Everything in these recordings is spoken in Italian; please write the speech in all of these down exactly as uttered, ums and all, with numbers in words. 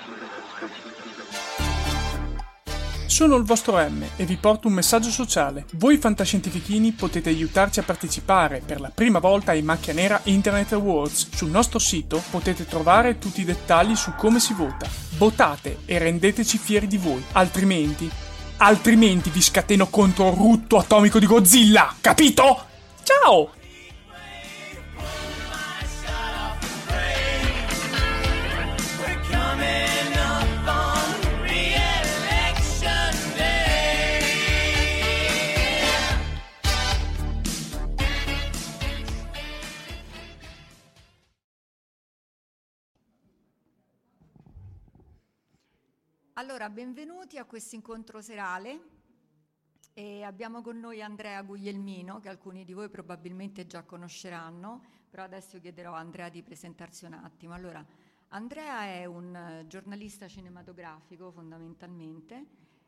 Sono il vostro M e vi porto un messaggio sociale. Voi fantascientifichini potete aiutarci a partecipare per la prima volta ai Macchia Nera Internet Awards. Sul nostro sito potete trovare tutti i dettagli su come si vota. Votate e rendeteci fieri di voi, altrimenti, altrimenti vi scateno contro il rutto atomico di Godzilla, capito? Ciao! Allora, benvenuti a questo incontro serale. E abbiamo con noi Andrea Guglielmino, che alcuni di voi probabilmente già conosceranno, però adesso chiederò a Andrea di presentarsi un attimo. Allora, Andrea è un giornalista cinematografico fondamentalmente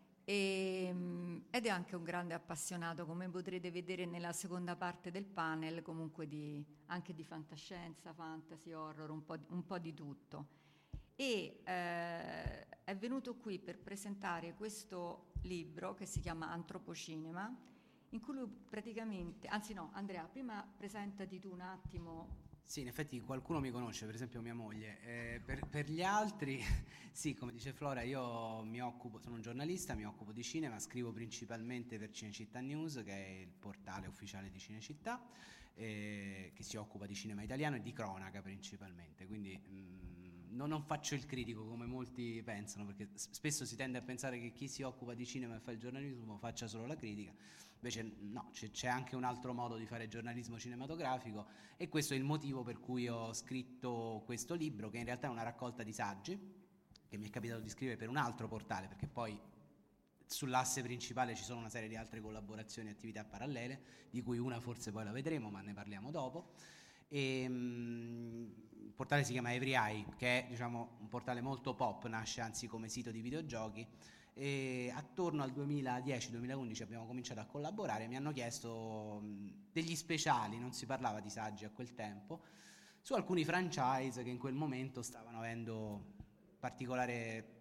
e, ed è anche un grande appassionato, come potrete vedere nella seconda parte del panel, comunque di, anche di fantascienza, fantasy, horror, un po', un po' di tutto. E eh, è venuto qui per presentare questo libro che si chiama Antropocinema, in cui lui praticamente, anzi no, Andrea, prima presentati tu un attimo. Sì, in effetti qualcuno mi conosce, per esempio mia moglie. Eh, per, per gli altri, sì, come dice Flora, io mi occupo, sono un giornalista, mi occupo di cinema, scrivo principalmente per Cinecittà News, che è il portale ufficiale di Cinecittà, eh, che si occupa di cinema italiano e di cronaca principalmente, quindi mh, non, non faccio il critico come molti pensano, perché spesso si tende a pensare che chi si occupa di cinema e fa il giornalismo faccia solo la critica. Invece no, c'è, c'è anche un altro modo di fare giornalismo cinematografico e questo è il motivo per cui ho scritto questo libro, che in realtà è una raccolta di saggi che mi è capitato di scrivere per un altro portale, perché poi sull'asse principale ci sono una serie di altre collaborazioni e attività parallele, di cui una forse poi la vedremo, ma ne parliamo dopo. E, um, il portale si chiama Every Eye, che è, diciamo, un portale molto pop, nasce anzi come sito di videogiochi. E attorno al duemiladieci duemilaundici abbiamo cominciato a collaborare. Mi hanno chiesto degli speciali, non si parlava di saggi a quel tempo, su alcuni franchise che in quel momento stavano avendo particolare,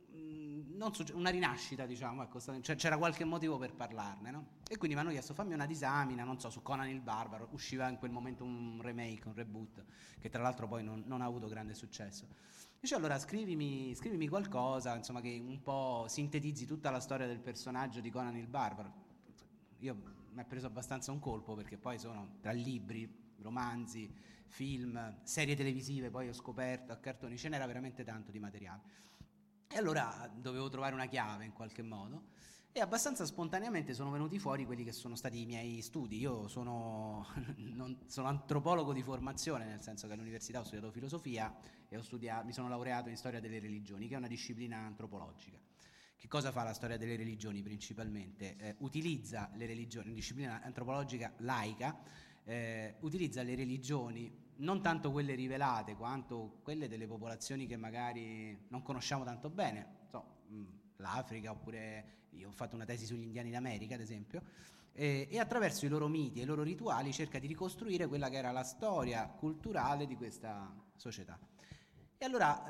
non so, una rinascita, diciamo, ecco, c'era qualche motivo per parlarne, no? E quindi mi hanno chiesto fammi una disamina, non so, su Conan il Barbaro. Usciva in quel momento un remake, un reboot, che tra l'altro poi non, non ha avuto grande successo. Dice allora scrivimi, scrivimi qualcosa, insomma, che un po' sintetizzi tutta la storia del personaggio di Conan il Barbaro. Io mi ha preso abbastanza un colpo, perché poi sono tra libri, romanzi, film, serie televisive, poi ho scoperto a cartoni, ce n'era veramente tanto di materiale. E allora dovevo trovare una chiave in qualche modo e abbastanza spontaneamente sono venuti fuori quelli che sono stati i miei studi. Io sono, non, sono antropologo di formazione, nel senso che all'università ho studiato filosofia e ho studiato, mi sono laureato in storia delle religioni, che è una disciplina antropologica. Che cosa fa la storia delle religioni principalmente? Eh, utilizza le religioni, disciplina antropologica laica, eh, utilizza le religioni, non tanto quelle rivelate quanto quelle delle popolazioni che magari non conosciamo tanto bene, so, l'Africa, oppure io ho fatto una tesi sugli indiani d'America ad esempio, e, e attraverso i loro miti e i loro rituali cerca di ricostruire quella che era la storia culturale di questa società. E allora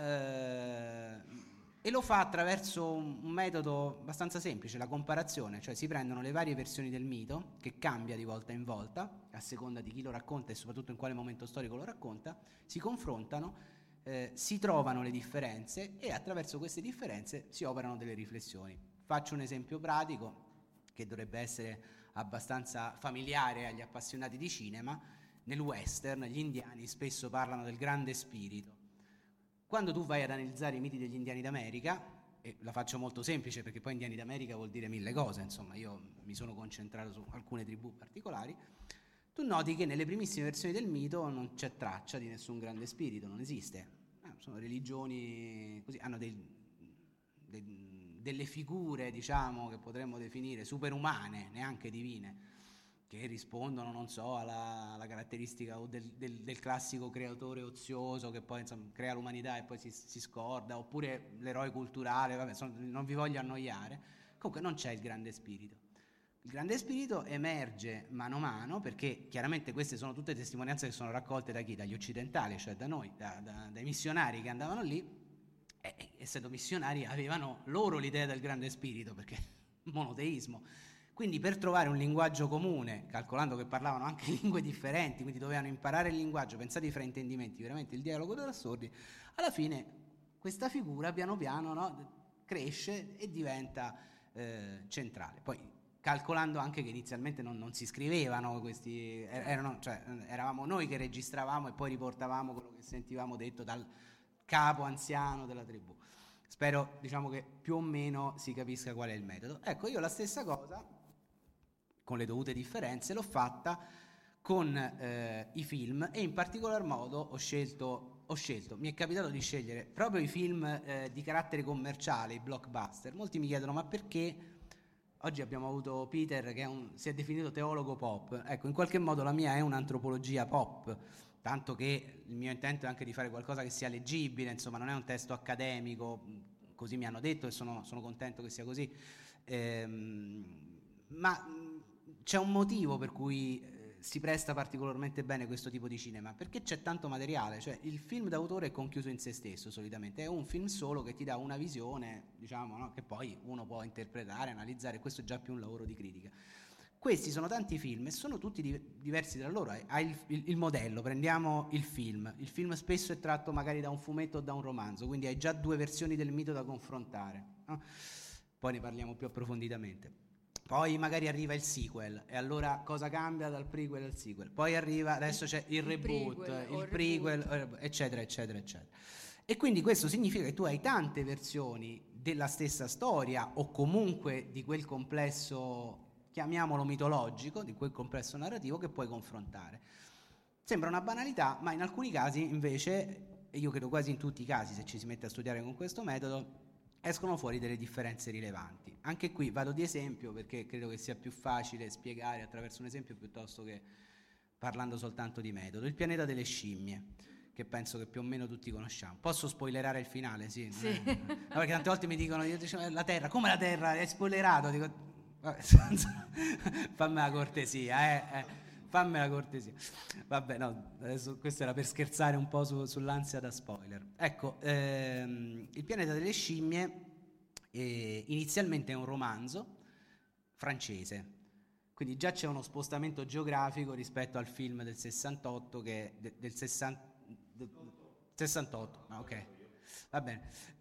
eh, e lo fa attraverso un, un metodo abbastanza semplice, la comparazione, cioè si prendono le varie versioni del mito, che cambia di volta in volta a seconda di chi lo racconta e soprattutto in quale momento storico lo racconta, si confrontano, eh, si trovano le differenze e attraverso queste differenze si operano delle riflessioni. Faccio un esempio pratico che dovrebbe essere abbastanza familiare agli appassionati di cinema. Nel western gli indiani spesso parlano del grande spirito. Quando tu vai ad analizzare i miti degli indiani d'America, e la faccio molto semplice perché poi indiani d'America vuol dire mille cose, insomma io mi sono concentrato su alcune tribù particolari, tu noti che nelle primissime versioni del mito non c'è traccia di nessun grande spirito, non esiste. Eh, sono religioni così, hanno dei, dei, delle figure, diciamo, che potremmo definire superumane, neanche divine, che rispondono, non so, alla, alla caratteristica del, del, del classico creatore ozioso che poi insomma crea l'umanità e poi si, si scorda, oppure l'eroe culturale, vabbè, sono, non vi voglio annoiare. Comunque non c'è il grande spirito. Il grande spirito emerge mano a mano, perché chiaramente queste sono tutte testimonianze che sono raccolte da chi? Dagli occidentali, cioè da noi, da, da, dai missionari che andavano lì, e, essendo missionari, avevano loro l'idea del grande spirito, perché monoteismo. Quindi per trovare un linguaggio comune, calcolando che parlavano anche lingue differenti, quindi dovevano imparare il linguaggio, pensate ai fraintendimenti, veramente il dialogo tra sordi, alla fine questa figura piano piano, no, cresce e diventa eh, centrale. Poi calcolando anche che inizialmente non, non si scrivevano questi, erano, cioè, eravamo noi che registravamo e poi riportavamo quello che sentivamo detto dal capo anziano della tribù. Spero, diciamo, che più o meno si capisca qual è il metodo. Ecco, io la stessa cosa, con le dovute differenze, l'ho fatta con eh, i film, e in particolar modo ho scelto, ho scelto, mi è capitato di scegliere proprio i film eh, di carattere commerciale, i blockbuster. Molti mi chiedono: ma perché? Oggi abbiamo avuto Peter che è un, si è definito teologo pop. Ecco, in qualche modo la mia è un'antropologia pop, tanto che il mio intento è anche di fare qualcosa che sia leggibile, insomma non è un testo accademico, così mi hanno detto e sono, sono contento che sia così, ehm, ma c'è un motivo per cui eh, si presta particolarmente bene questo tipo di cinema, perché c'è tanto materiale. Cioè il film d'autore è conchiuso in se stesso solitamente, è un film solo che ti dà una visione, diciamo, no? Che poi uno può interpretare, analizzare, questo è già più un lavoro di critica. Questi sono tanti film e sono tutti di- diversi tra loro. Hai il, il, il modello, prendiamo il film. Il film spesso è tratto magari da un fumetto o da un romanzo, quindi hai già due versioni del mito da confrontare, no? Poi ne parliamo più approfonditamente. Poi magari arriva il sequel, e allora cosa cambia dal prequel al sequel? Poi arriva, adesso c'è il, il reboot, prequel, il prequel, reboot. eccetera, eccetera, eccetera. E quindi questo significa che tu hai tante versioni della stessa storia, o comunque di quel complesso, chiamiamolo mitologico, di quel complesso narrativo, che puoi confrontare. Sembra una banalità, ma in alcuni casi invece, e io credo quasi in tutti i casi, se ci si mette a studiare con questo metodo, escono fuori delle differenze rilevanti. Anche qui vado di esempio, perché credo che sia più facile spiegare attraverso un esempio piuttosto che parlando soltanto di metodo. Il pianeta delle scimmie, che penso che più o meno tutti conosciamo. Posso spoilerare il finale? Sì. Sì. È... No, perché tante volte mi dicono, io dico, la Terra, come la Terra? È spoilerato? Dico, vabbè, fammi la cortesia, eh, eh. Fammi la cortesia. Vabbè, no, adesso questo era per scherzare un po' su, sull'ansia da spoiler. Ecco, ehm, Il pianeta delle scimmie eh, inizialmente è un romanzo francese, quindi già c'è uno spostamento geografico rispetto al film del sessantotto, che de, del sessanta, del sessantotto, ah, ok, va bene,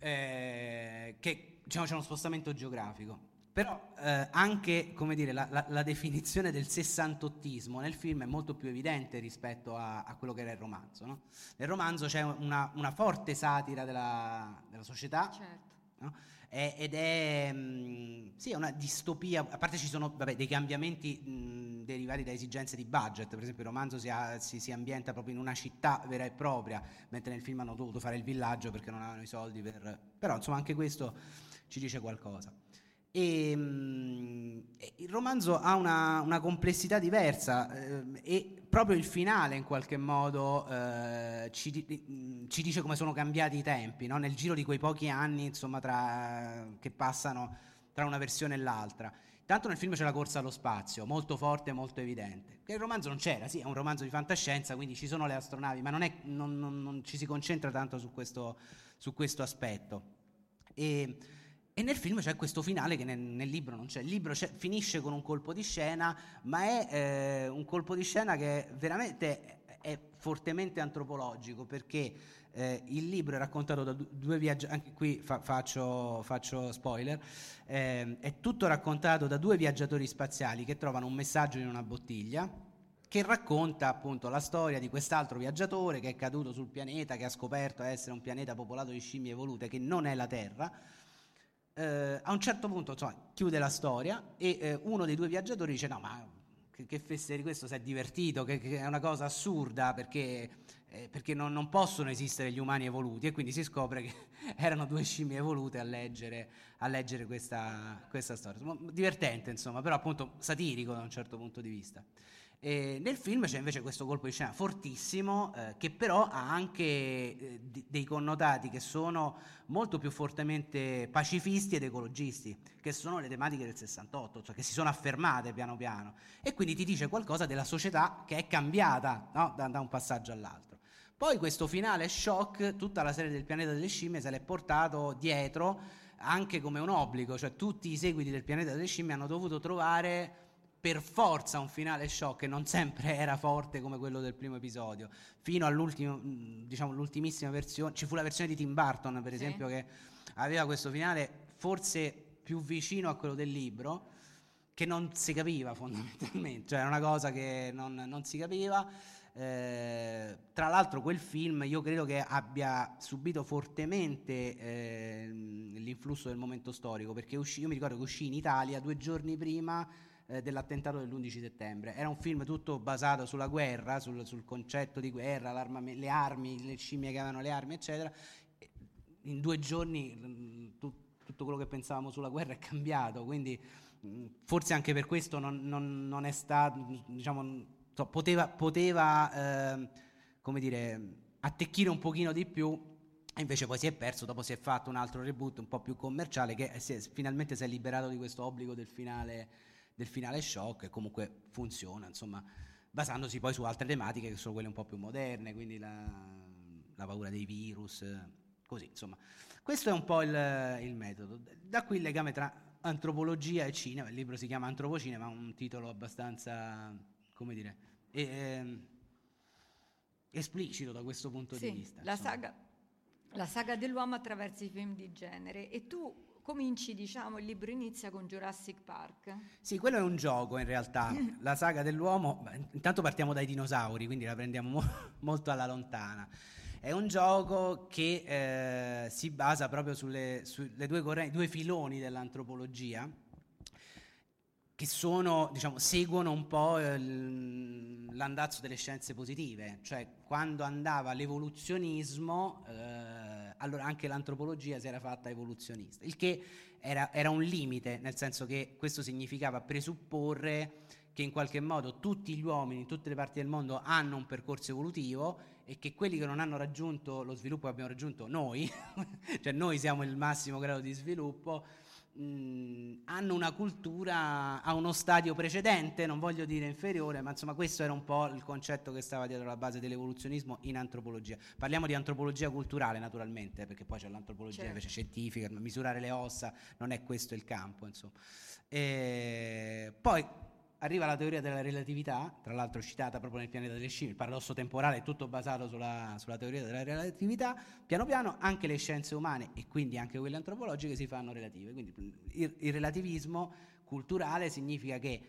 eh, che diciamo c'è uno spostamento geografico. Però eh, anche, come dire, la, la, la definizione del sessantottismo nel film è molto più evidente rispetto a, a quello che era il romanzo, no? Nel romanzo c'è una, una forte satira della, della società, certo. No? E, ed è mh, sì, una distopia. A parte ci sono vabbè, dei cambiamenti mh, derivati da esigenze di budget. Per esempio il romanzo si, ha, si, si ambienta proprio in una città vera e propria, mentre nel film hanno dovuto fare il villaggio perché non avevano i soldi per... Però insomma anche questo ci dice qualcosa. E, mh, il romanzo ha una, una complessità diversa eh, e proprio il finale in qualche modo eh, ci, ci dice come sono cambiati i tempi, no? Nel giro di quei pochi anni, insomma, tra, che passano tra una versione e l'altra. Tanto nel film c'è la corsa allo spazio, molto forte, molto evidente, che il romanzo non c'era. Sì, è un romanzo di fantascienza, quindi ci sono le astronavi, ma non, è, non, non, non ci si concentra tanto su questo, su questo aspetto. E E nel film c'è questo finale che nel, nel libro non c'è. Il libro c'è, finisce con un colpo di scena, ma è eh, un colpo di scena che veramente è, è fortemente antropologico, perché eh, il libro è raccontato da due viaggiatori, anche qui fa, faccio, faccio spoiler, eh, è tutto raccontato da due viaggiatori spaziali che trovano un messaggio in una bottiglia che racconta appunto la storia di quest'altro viaggiatore che è caduto sul pianeta, che ha scoperto essere un pianeta popolato di scimmie evolute, che non è la Terra. Uh, a un certo punto insomma, chiude la storia e uh, uno dei due viaggiatori dice: no, ma che, che fesseria, questo si è divertito, che, che è una cosa assurda, perché, eh, perché non, non possono esistere gli umani evoluti. E quindi si scopre che erano due scimmie evolute a leggere, a leggere questa, questa storia. Divertente, insomma, però appunto satirico da un certo punto di vista. E nel film c'è invece questo colpo di scena fortissimo, eh, che però ha anche eh, d- dei connotati che sono molto più fortemente pacifisti ed ecologisti, che sono le tematiche del sessantotto, cioè che si sono affermate piano piano, e quindi ti dice qualcosa della società che è cambiata, no? da, da un passaggio all'altro. Poi questo finale shock, tutta la serie del Pianeta delle Scimmie se l'è portato dietro anche come un obbligo, cioè tutti i seguiti del Pianeta delle Scimmie hanno dovuto trovare per forza un finale shock che non sempre era forte come quello del primo episodio, fino all'ultimo, diciamo l'ultimissima versione. Ci fu la versione di Tim Burton, per sì. esempio, che aveva questo finale forse più vicino a quello del libro, che non si capiva fondamentalmente, cioè era una cosa che non, non si capiva. Eh, tra l'altro quel film io credo che abbia subito fortemente eh, l'influsso del momento storico, perché uscì, io mi ricordo che uscì in Italia due giorni prima dell'attentato dell'undici settembre. Era un film tutto basato sulla guerra, sul, sul concetto di guerra, le armi, le scimmie che avevano le armi, eccetera. In due giorni tu, tutto quello che pensavamo sulla guerra è cambiato, quindi forse anche per questo non, non, non è stato, diciamo, so, poteva, poteva eh, come dire, attecchire un pochino di più, e invece poi si è perso. Dopo si è fatto un altro reboot un po' più commerciale che si è, finalmente si è liberato di questo obbligo del finale del finale shock, e comunque funziona, insomma, basandosi poi su altre tematiche che sono quelle un po' più moderne, quindi la, la paura dei virus, così, insomma. Questo è un po' il, il metodo. Da qui il legame tra antropologia e cinema. Il libro si chiama Antropocinema, un titolo abbastanza, come dire, eh, esplicito da questo punto sì, di vista. La saga, la saga dell'uomo attraverso i film di genere. E tu cominci, diciamo, il libro inizia con Jurassic Park. Sì, quello è un gioco in realtà. La saga dell'uomo, intanto partiamo dai dinosauri, quindi la prendiamo mo- molto alla lontana. È un gioco che eh, si basa proprio sulle, sulle due, correnti, due filoni dell'antropologia, che sono, diciamo, seguono un po' l'andazzo delle scienze positive, cioè quando andava l'evoluzionismo, eh, allora anche l'antropologia si era fatta evoluzionista, il che era, era un limite, nel senso che questo significava presupporre che in qualche modo tutti gli uomini in tutte le parti del mondo hanno un percorso evolutivo, e che quelli che non hanno raggiunto lo sviluppo che abbiamo raggiunto noi, cioè noi siamo il massimo grado di sviluppo, mh, hanno una cultura a uno stadio precedente, non voglio dire inferiore, ma insomma questo era un po' il concetto che stava dietro la base dell'evoluzionismo in antropologia. Parliamo di antropologia culturale naturalmente, perché poi c'è l'antropologia certo. invece scientifica, misurare le ossa, non è questo il campo, insomma. E poi arriva la teoria della relatività, tra l'altro citata proprio nel Pianeta delle Scimmie. Il paradosso temporale è tutto basato sulla, sulla teoria della relatività. Piano piano anche le scienze umane, e quindi anche quelle antropologiche, si fanno relative. Quindi il, il relativismo culturale significa che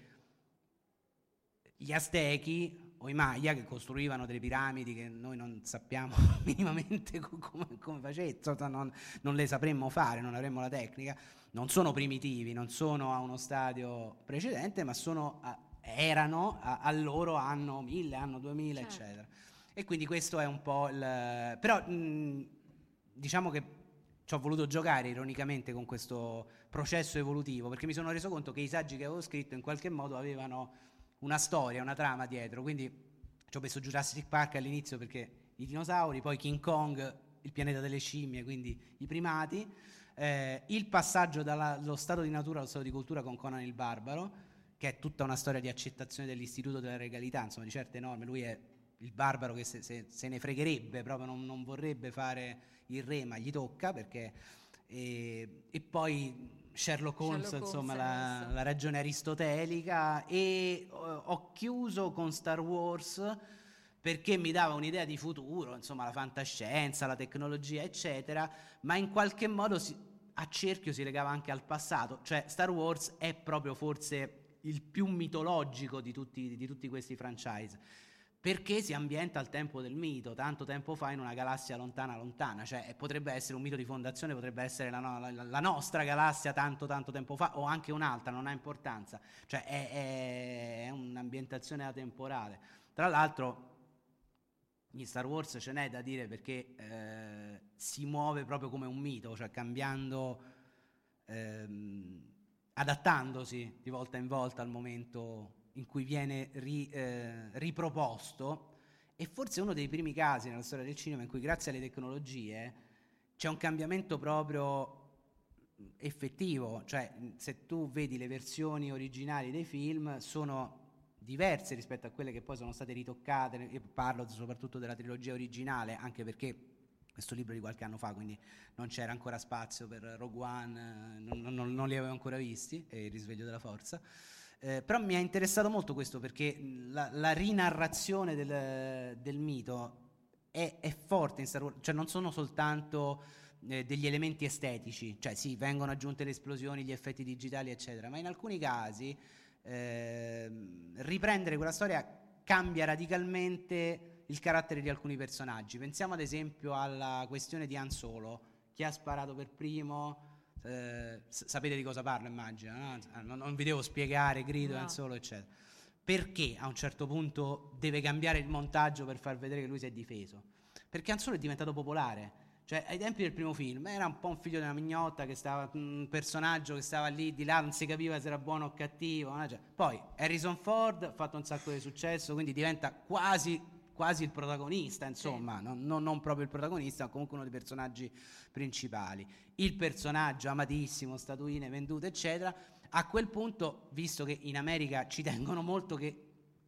gli Aztechi o i Maya, che costruivano delle piramidi che noi non sappiamo minimamente come, come facessero, non, non le sapremmo fare, non avremmo la tecnica, non sono primitivi, non sono a uno stadio precedente, ma sono a, erano a, a loro anno mille, anno duemila, certo. eccetera. E quindi questo è un po' il... Però mh, diciamo che ci ho voluto giocare ironicamente con questo processo evolutivo, perché mi sono reso conto che i saggi che avevo scritto in qualche modo avevano una storia, una trama dietro, quindi ci ho messo Jurassic Park all'inizio perché i dinosauri, poi King Kong, il pianeta delle scimmie, quindi i primati, eh, il passaggio dallo stato di natura allo stato di cultura con Conan il Barbaro, che è tutta una storia di accettazione dell'istituto della regalità, insomma, di certe norme. Lui è il barbaro che se, se, se ne fregherebbe, proprio non, non vorrebbe fare il re, ma gli tocca, perché... E, e poi Sherlock Holmes, Sherlock insomma, Holmes, la, la ragione aristotelica, e uh, ho chiuso con Star Wars perché mi dava un'idea di futuro, insomma, la fantascienza, la tecnologia, eccetera, ma in qualche modo si, a cerchio si legava anche al passato, cioè Star Wars è proprio forse il più mitologico di tutti, di tutti questi franchise, perché si ambienta al tempo del mito, tanto tempo fa in una galassia lontana lontana, cioè potrebbe essere un mito di fondazione, potrebbe essere la, no, la, la nostra galassia tanto tanto tempo fa, o anche un'altra, non ha importanza, cioè è, è, è un'ambientazione atemporale. Tra l'altro in Star Wars ce n'è da dire, perché eh, si muove proprio come un mito, cioè cambiando, ehm, adattandosi di volta in volta al momento in cui viene ri, eh, riproposto, e forse uno dei primi casi nella storia del cinema in cui grazie alle tecnologie c'è un cambiamento proprio effettivo, cioè se tu vedi le versioni originali dei film sono diverse rispetto a quelle che poi sono state ritoccate. Io parlo soprattutto della trilogia originale, anche perché questo libro è di qualche anno fa, quindi non c'era ancora spazio per Rogue One, non, non, non li avevo ancora visti, e il risveglio della forza. Eh, però mi ha interessato molto questo, perché la, la rinarrazione del, del mito è, è forte in Star Wars, cioè non sono soltanto eh, degli elementi estetici, cioè sì, vengono aggiunte le esplosioni, gli effetti digitali eccetera, ma in alcuni casi eh, riprendere quella storia cambia radicalmente il carattere di alcuni personaggi. Pensiamo ad esempio alla questione di Han Solo, chi ha sparato per primo. Eh, sapete di cosa parlo, immagino, no? non, non vi devo spiegare, grido, no. Han Solo eccetera. Perché a un certo punto deve cambiare il montaggio per far vedere che lui si è difeso? Perché Han Solo è diventato popolare. Cioè, ai tempi del primo film era un po' un figlio di una mignotta, che stava, un personaggio che stava lì di là, non si capiva se era buono o cattivo, no? Cioè, poi Harrison Ford ha fatto un sacco di successo, quindi diventa quasi, quasi il protagonista, insomma, sì. non, non, non proprio il protagonista, ma comunque uno dei personaggi principali. Il personaggio amatissimo, statuine vendute eccetera. A quel punto, visto che in America ci tengono molto che,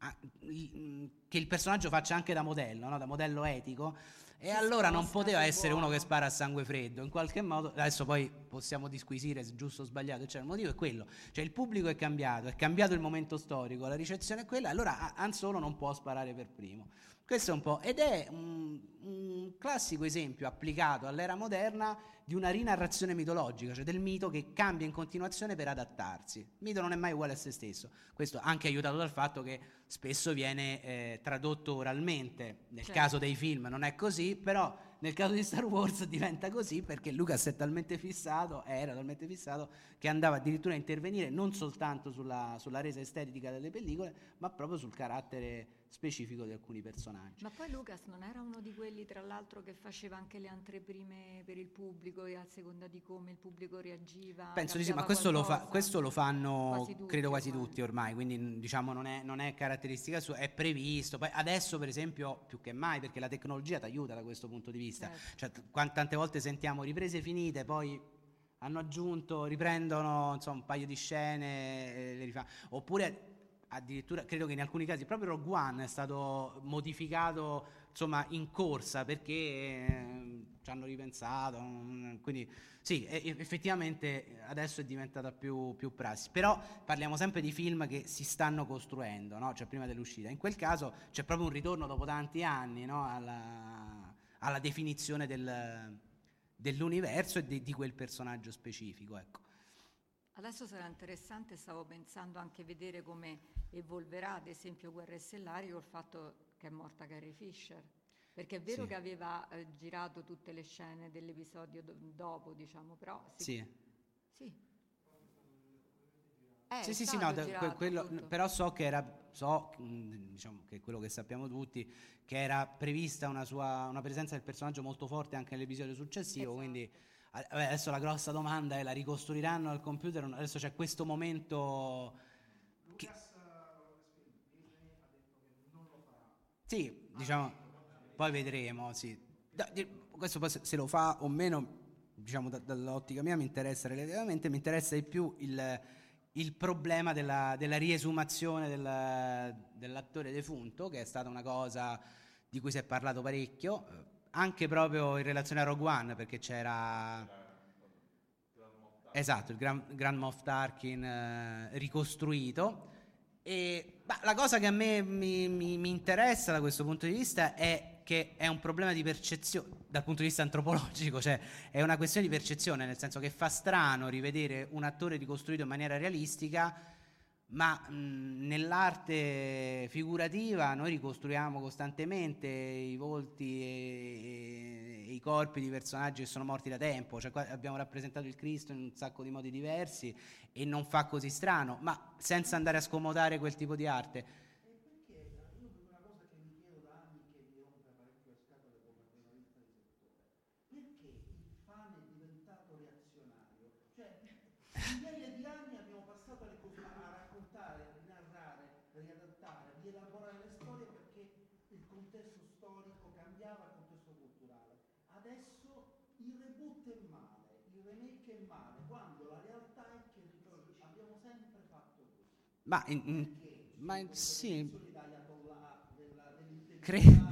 che il personaggio faccia anche da modello, no? Da modello etico, e allora non poteva essere uno che spara a sangue freddo, in qualche modo. Adesso poi possiamo disquisire se giusto o sbagliato, cioè il motivo è quello, cioè il pubblico è cambiato, è cambiato il momento storico, la ricezione è quella, allora Han Solo non può sparare per primo. Questo è un po', ed è un, un classico esempio applicato all'era moderna di una rinarrazione mitologica, cioè del mito che cambia in continuazione per adattarsi. Il mito non è mai uguale a se stesso, questo anche aiutato dal fatto che spesso viene eh, tradotto oralmente. Nel certo. caso dei film non è così, però nel caso di Star Wars diventa così perché Lucas è talmente fissato, era talmente fissato, che andava addirittura a intervenire non soltanto sulla, sulla resa estetica delle pellicole, ma proprio sul carattere specifico di alcuni personaggi. Ma poi Lucas non era uno di quelli, tra l'altro, che faceva anche le anteprime per il pubblico, e a seconda di come il pubblico reagiva? Penso di sì, ma questo lo, fa, questo lo fanno quasi tutti, credo quasi ormai. tutti ormai, quindi diciamo non è, non è caratteristica sua, è previsto. Poi adesso per esempio più che mai, perché la tecnologia ti aiuta da questo punto di vista, certo. Cioè t- tante volte sentiamo riprese finite, poi hanno aggiunto, riprendono insomma un paio di scene, e le rifà. Oppure addirittura credo che in alcuni casi proprio Rogue One è stato modificato insomma in corsa, perché eh, ci hanno ripensato, quindi sì, effettivamente adesso è diventata più, più prassi. Però parliamo sempre di film che si stanno costruendo, no? Cioè prima dell'uscita. In quel caso c'è proprio un ritorno dopo tanti anni, no? alla, alla definizione del, dell'universo e di, di quel personaggio specifico, ecco. Adesso sarà interessante, stavo pensando anche vedere come evolverà ad esempio Guerre Stellari col fatto che è morta Carrie Fisher, perché è vero sì. che aveva eh, girato tutte le scene dell'episodio do- dopo, diciamo, però sì. Sì. Sì. Eh, sì, sì, sì, no, que- quello, però so che era, so, diciamo che quello che sappiamo tutti, che era prevista una sua, una presenza del personaggio molto forte anche nell'episodio successivo, esatto. Quindi adesso la grossa domanda è: la ricostruiranno al computer? Adesso c'è questo momento che... Lucas ha detto che non lo farà. Sì, diciamo, poi vedremo, sì. Questo poi se lo fa o meno, diciamo da, dall'ottica mia mi interessa relativamente, mi interessa di più il, il problema della, della riesumazione del, dell'attore defunto, che è stata una cosa di cui si è parlato parecchio, anche proprio in relazione a Rogue One, perché c'era esatto il Grand, Grand Moff Tarkin eh, ricostruito, e bah, la cosa che a me mi, mi, mi interessa da questo punto di vista è che è un problema di percezione dal punto di vista antropologico, cioè è una questione di percezione, nel senso che fa strano rivedere un attore ricostruito in maniera realistica, ma mh, nell'arte figurativa noi ricostruiamo costantemente i volti e, e i corpi di personaggi che sono morti da tempo, cioè qua abbiamo rappresentato il Cristo in un sacco di modi diversi e non fa così strano, ma senza andare a scomodare quel tipo di arte. Ma, in, in, Ma sì, credo.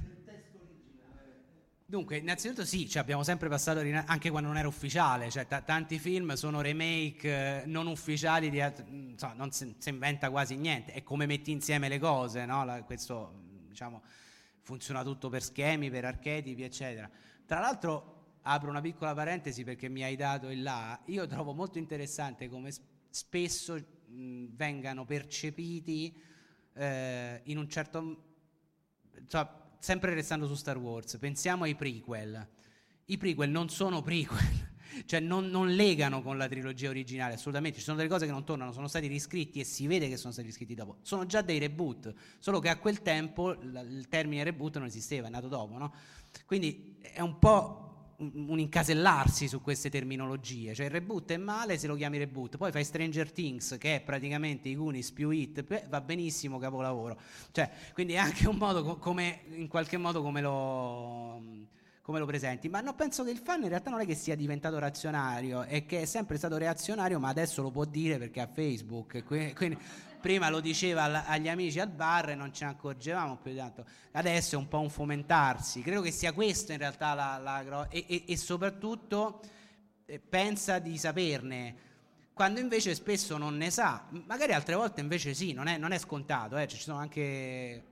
Dunque, innanzitutto sì, cioè abbiamo sempre passato anche quando non era ufficiale, cioè t- tanti film sono remake eh, non ufficiali di alt- so, non si, si inventa quasi niente, è come metti insieme le cose, no? La, questo diciamo funziona tutto per schemi, per archetipi, eccetera. Tra l'altro apro una piccola parentesi perché mi hai dato il là, io trovo molto interessante come s- spesso mh, vengano percepiti eh, in un certo cioè, sempre restando su Star Wars, pensiamo ai prequel. I prequel non sono prequel, cioè non, non legano con la trilogia originale, assolutamente. Ci sono delle cose che non tornano, sono stati riscritti e si vede che sono stati riscritti dopo. Sono già dei reboot, solo che a quel tempo l- il termine reboot non esisteva, è nato dopo, no? Quindi è un po' un, un incasellarsi su queste terminologie. Cioè il reboot è male se lo chiami reboot, poi fai Stranger Things, che è praticamente i Goonies più hit, va benissimo, capolavoro. Cioè, quindi è anche un modo co- come in qualche modo come lo come lo presenti, ma no, penso che il fan in realtà non è che sia diventato razionario, è che è sempre stato reazionario, ma adesso lo può dire perché ha Facebook, quindi prima lo diceva agli amici al bar e non ce ne accorgevamo più di tanto, adesso è un po' un fomentarsi, credo che sia questo in realtà la, la e, e, e soprattutto eh, pensa di saperne, quando invece spesso non ne sa, magari altre volte invece sì, non è, non è scontato, eh, ci sono anche...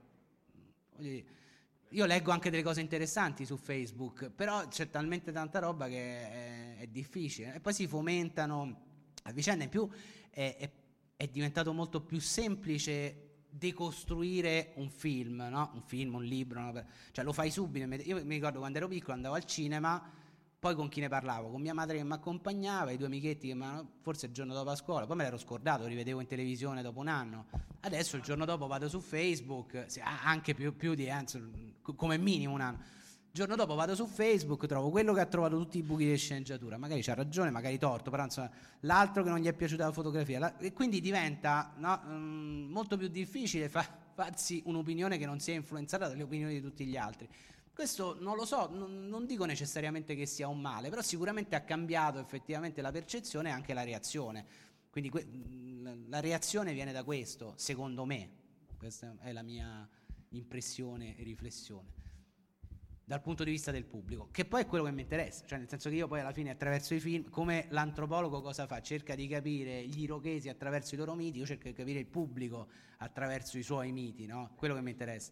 Io leggo anche delle cose interessanti su Facebook, però c'è talmente tanta roba che è, è difficile. E poi si fomentano a vicenda. In più è, è, è diventato molto più semplice decostruire un film, no? Un film, un libro, no? Cioè lo fai subito. Io mi ricordo quando ero piccolo andavo al cinema, poi con chi ne parlavo? Con mia madre che mi accompagnava, i due amichetti che mi forse il giorno dopo a scuola, poi me l'ero scordato, rivedevo in televisione dopo un anno. Adesso il giorno dopo vado su Facebook, anche più, più di anzi, come minimo un anno. Il giorno dopo vado su Facebook, trovo quello che ha trovato tutti i buchi di sceneggiatura, magari c'ha ragione, magari torto, però insomma, l'altro che non gli è piaciuta la fotografia, la, e quindi diventa no, um, molto più difficile fa, farsi un'opinione che non sia influenzata dalle opinioni di tutti gli altri. Questo non lo so, non, non dico necessariamente che sia un male, però sicuramente ha cambiato effettivamente la percezione e anche la reazione. Quindi que- la reazione viene da questo, secondo me. Questa è la mia impressione e riflessione. Dal punto di vista del pubblico, che poi è quello che mi interessa, cioè nel senso che io poi alla fine attraverso i film, come l'antropologo cosa fa? Cerca di capire gli irochesi attraverso i loro miti, io cerco di capire il pubblico attraverso i suoi miti, no? Quello che mi interessa.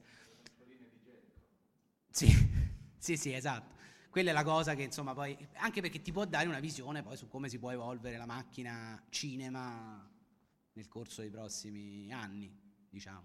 Sì, sì, sì, esatto. Quella è la cosa che insomma poi, anche perché ti può dare una visione poi su come si può evolvere la macchina cinema nel corso dei prossimi anni, diciamo.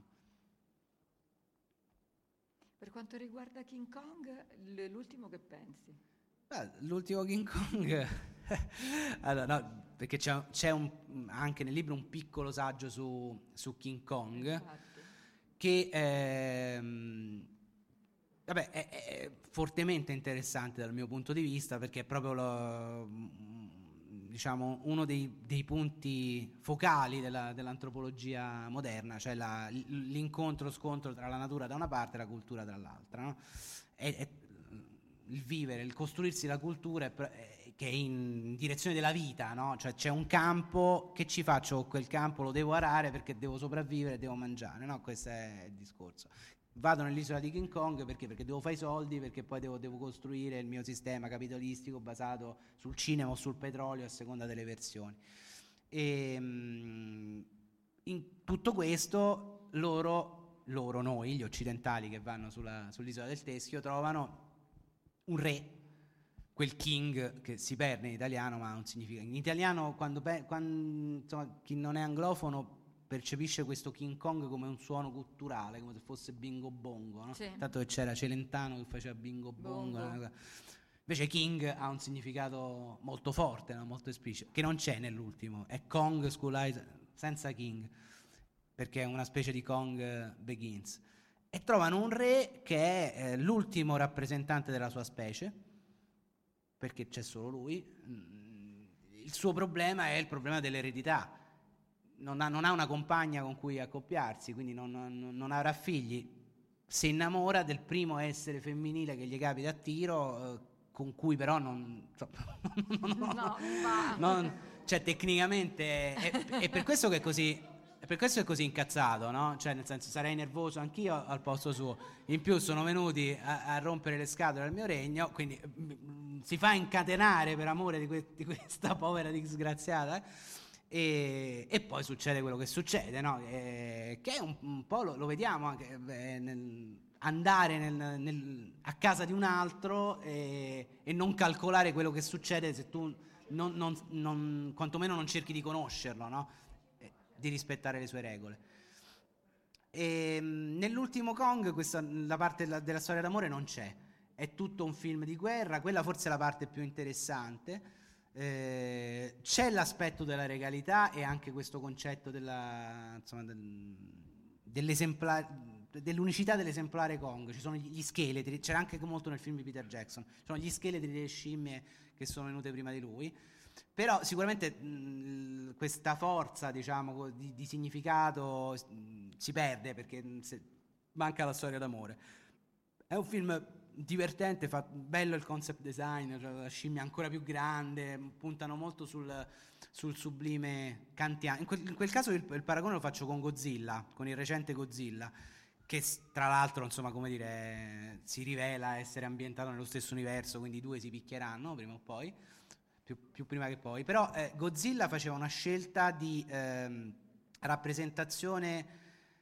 Per quanto riguarda King Kong, l'ultimo che pensi? Beh, l'ultimo King Kong, allora, no, perché c'è, c'è un, anche nel libro un piccolo saggio su, su King Kong, infatti, che ehm, vabbè, è, è fortemente interessante dal mio punto di vista perché è proprio lo, diciamo, uno dei, dei punti focali della, dell'antropologia moderna, cioè la, l'incontro-scontro tra la natura da una parte e la cultura dall'altra, no? È, è il vivere, il costruirsi la cultura è, è, che è in direzione della vita, no? Cioè c'è un campo, che ci faccio con quel campo? Lo devo arare perché devo sopravvivere, devo mangiare, no? Questo è il discorso. Vado nell'isola di King Kong perché? Perché devo fare i soldi, perché poi devo, devo costruire il mio sistema capitalistico basato sul cinema o sul petrolio a seconda delle versioni. E in tutto questo loro, loro noi, gli occidentali che vanno sulla, sull'isola del Teschio, trovano un re, quel king che si perde in italiano ma non significa. In italiano quando, quando insomma, chi non è anglofono percepisce questo King Kong come un suono culturale, come se fosse bingo bongo, no? Sì. Tanto che c'era Celentano che faceva bingo bongo, bongo. Invece King ha un significato molto forte, no? Molto esplicito, che non c'è nell'ultimo, è Kong School Island senza King, perché è una specie di Kong Begins, e trovano un re che è eh, l'ultimo rappresentante della sua specie, perché c'è solo lui. Il suo problema è il problema dell'eredità. Non ha, non ha una compagna con cui accoppiarsi, quindi non, non, non avrà figli. Si innamora del primo essere femminile che gli capita a tiro, eh, con cui però non... non, non, no, non, cioè tecnicamente... È, è per questo che è così... per questo è così incazzato, no? Cioè, nel senso, sarei nervoso anch'io al posto suo. In più sono venuti a, a rompere le scatole al mio regno, quindi mh, si fa incatenare per amore di, que- di questa povera disgraziata. E, e poi succede quello che succede, no? E, che è un, un po' lo, lo vediamo anche eh, nel, andare nel, nel, a casa di un altro e, e non calcolare quello che succede se tu non, non, non, quantomeno non cerchi di conoscerlo, no? E di rispettare le sue regole. E, nell'ultimo Kong questa, la parte della, della storia d'amore non c'è, è tutto un film di guerra, quella forse è la parte più interessante. Eh, c'è l'aspetto della regalità e anche questo concetto della, insomma, del, dell'esemplare, dell'unicità dell'esemplare Kong. Ci sono gli scheletri, c'era anche molto nel film di Peter Jackson, ci sono gli scheletri delle scimmie che sono venute prima di lui, però sicuramente mh, questa forza, diciamo, di, di significato mh, si perde perché mh, se, manca la storia d'amore. È un film divertente, fa bello il concept design, cioè la scimmia ancora più grande, puntano molto sul, sul sublime kantiano. In quel, in quel caso il, il paragone lo faccio con Godzilla, con il recente Godzilla, che tra l'altro, insomma, come dire, si rivela essere ambientato nello stesso universo, quindi i due si picchieranno prima o poi, più, più prima che poi. Però eh, Godzilla faceva una scelta di ehm, rappresentazione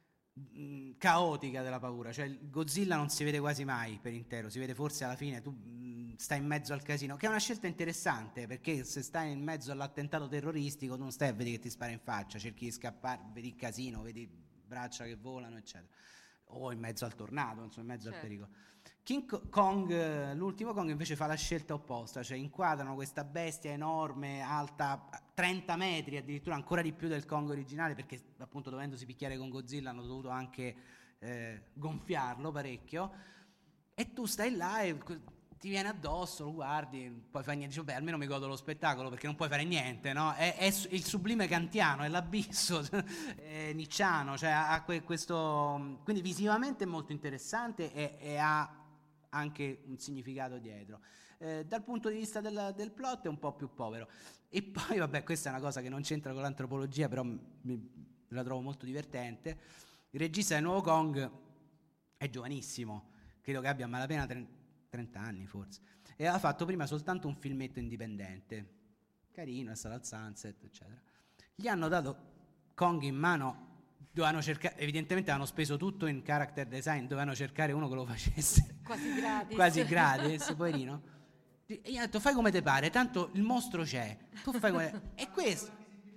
caotica della paura, cioè il Godzilla non si vede quasi mai per intero, si vede forse alla fine, tu mh, stai in mezzo al casino, che è una scelta interessante perché se stai in mezzo all'attentato terroristico tu non stai a vedere che ti spara in faccia, cerchi di scappare, vedi il casino, vedi braccia che volano eccetera, o in mezzo al tornado, insomma in mezzo certo. al pericolo. King Kong, l'ultimo Kong invece fa la scelta opposta, cioè inquadrano questa bestia enorme, alta trenta metri, addirittura ancora di più del Kong originale, perché appunto dovendosi picchiare con Godzilla hanno dovuto anche eh, gonfiarlo parecchio, e tu stai là e ti viene addosso, lo guardi, poi fai niente, dici, beh, almeno mi godo lo spettacolo perché non puoi fare niente, no? È, è il sublime kantiano, è l'abisso è nicciano, cioè ha que- questo, quindi visivamente è molto interessante e, e ha anche un significato dietro. Eh, dal punto di vista del, del plot è un po' più povero. E poi, vabbè, questa è una cosa che non c'entra con l'antropologia, però mi, la trovo molto divertente. Il regista del nuovo Kong è giovanissimo, credo che abbia a malapena trenta anni forse, e ha fatto prima soltanto un filmetto indipendente, carino, è stato al Sunset, eccetera. Gli hanno dato Kong in mano. Dovevano cercare, evidentemente hanno speso tutto in character design, dovevano cercare uno che lo facesse quasi gratis, quasi gratis, poverino. E gli hanno detto fai come te pare, tanto il mostro c'è, tu fai come... e questo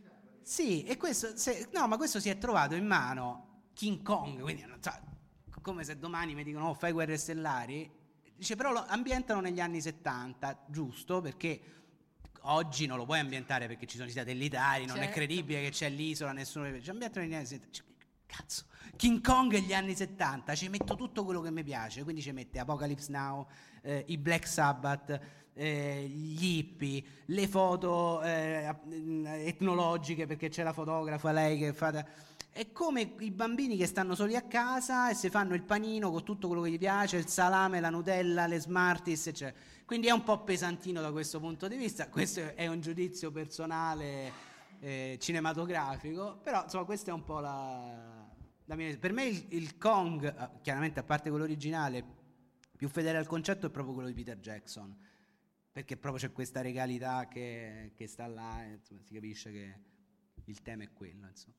sì, e questo se... no, ma questo si è trovato in mano King Kong, quindi non so, come se domani mi dicono oh, fai Guerre Stellari, dice però lo ambientano negli anni settanta, giusto, perché oggi non lo puoi ambientare perché ci sono i satellitari, non certo. è credibile che c'è l'isola, nessuno ci ambientano negli anni settanta. Cazzo, King Kong e gli anni settanta, ci metto tutto quello che mi piace, quindi ci mette Apocalypse Now, eh, i Black Sabbath, eh, gli hippie, le foto eh, etnologiche perché c'è la fotografa lei che fa... È come i bambini che stanno soli a casa e si fanno il panino con tutto quello che gli piace, il salame, la Nutella, le Smarties, eccetera. Quindi è un po' pesantino da questo punto di vista, questo è un giudizio personale eh, cinematografico, però insomma questa è un po' la, la mia... Per me il, il Kong, chiaramente a parte quello originale, più fedele al concetto è proprio quello di Peter Jackson, perché proprio c'è questa regalità che, che sta là, e, insomma, si capisce che il tema è quello, insomma.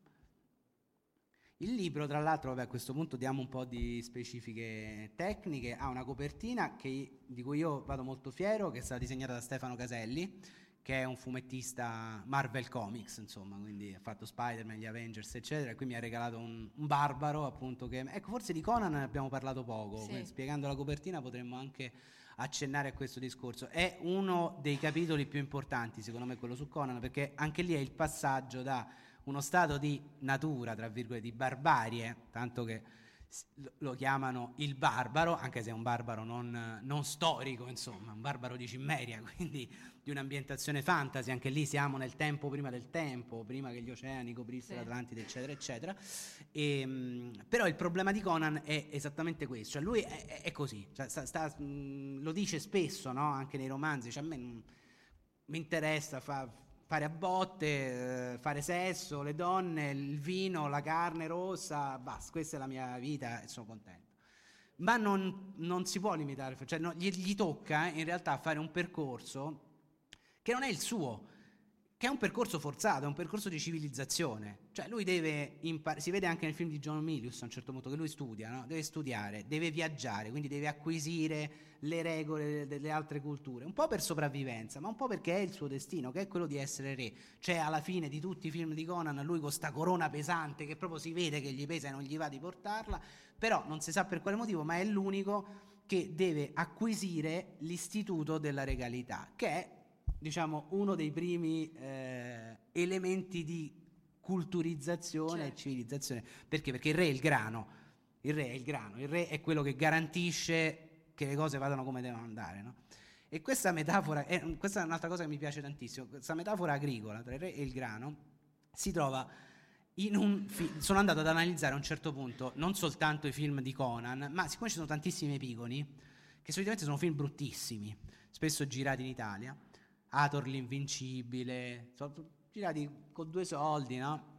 Il libro, tra l'altro, vabbè, a questo punto diamo un po' di specifiche tecniche, ha una copertina che, di cui io vado molto fiero, che è stata disegnata da Stefano Caselli, che è un fumettista Marvel Comics, insomma, quindi ha fatto Spider-Man, gli Avengers, eccetera, e qui mi ha regalato un, un barbaro, appunto, che... Ecco, forse di Conan ne abbiamo parlato poco, sì. Spiegando la copertina potremmo anche accennare a questo discorso. È uno dei capitoli più importanti, secondo me, quello su Conan, perché anche lì è il passaggio da... uno stato di natura, tra virgolette, di barbarie, tanto che lo chiamano il barbaro, anche se è un barbaro non, non storico, insomma, un barbaro di Cimmeria, quindi di un'ambientazione fantasy, anche lì siamo nel tempo prima del tempo, prima che gli oceani coprissero sì. l'Atlantide, eccetera, eccetera. E, però il problema di Conan è esattamente questo, cioè lui è, è così, cioè sta, sta, mh, lo dice spesso, no? Anche nei romanzi, cioè a me non, mi interessa, fa... fare a botte, eh, fare sesso, le donne, il vino, la carne rossa, basta, questa è la mia vita e sono contento. Ma non, non si può limitare, cioè no, gli, gli tocca in realtà fare un percorso che non è il suo, che è un percorso forzato, è un percorso di civilizzazione. Cioè lui deve imparare, si vede anche nel film di John Milius a un certo punto che lui studia, no? Deve studiare, deve viaggiare, quindi deve acquisire le regole delle altre culture, un po' per sopravvivenza, ma un po' perché è il suo destino, che è quello di essere re. Cioè alla fine di tutti i film di Conan lui con sta corona pesante che proprio si vede che gli pesa e non gli va di portarla, però non si sa per quale motivo, ma è l'unico che deve acquisire l'istituto della regalità, che è, diciamo, uno dei primi eh, elementi di culturizzazione certo. e civilizzazione. Perché? Perché il re è il grano, il re è il grano, il re è quello che garantisce che le cose vadano come devono andare, no? E questa metafora, è, questa è un'altra cosa che mi piace tantissimo, questa metafora agricola tra il re e il grano si trova in un film. Sono andato ad analizzare a un certo punto non soltanto i film di Conan, ma siccome ci sono tantissimi epigoni, che solitamente sono film bruttissimi, spesso girati in Italia, Hathor l'invincibile, sono girati con due soldi, no?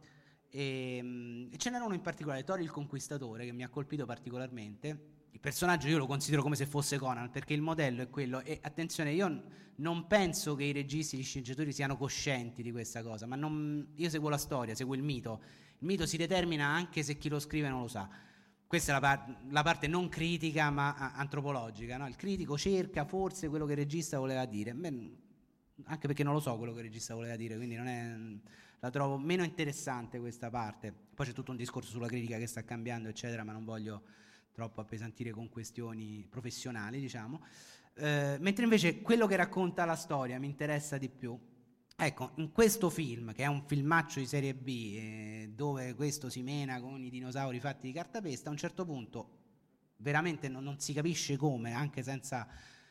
E, e ce n'era uno in particolare, Thor il conquistatore, che mi ha colpito particolarmente. Il personaggio io lo considero come se fosse Conan, perché il modello è quello. E attenzione, io non penso che i registi, gli sceneggiatori siano coscienti di questa cosa, ma non, io seguo la storia, seguo il mito. Il mito si determina anche se chi lo scrive non lo sa. Questa è la, par- la parte non critica ma a- antropologica, no? Il critico cerca forse quello che il regista voleva dire. Beh, anche perché non lo so quello che il regista voleva dire, quindi non è, la trovo meno interessante questa parte. Poi c'è tutto un discorso sulla critica che sta cambiando, eccetera, ma non voglio troppo appesantire con questioni professionali, diciamo. Eh, mentre invece quello che racconta la storia mi interessa di più. Ecco, in questo film, che è un filmaccio di serie B, eh, dove questo si mena con i dinosauri fatti di cartapesta, a un certo punto veramente non, non si capisce come, anche senza,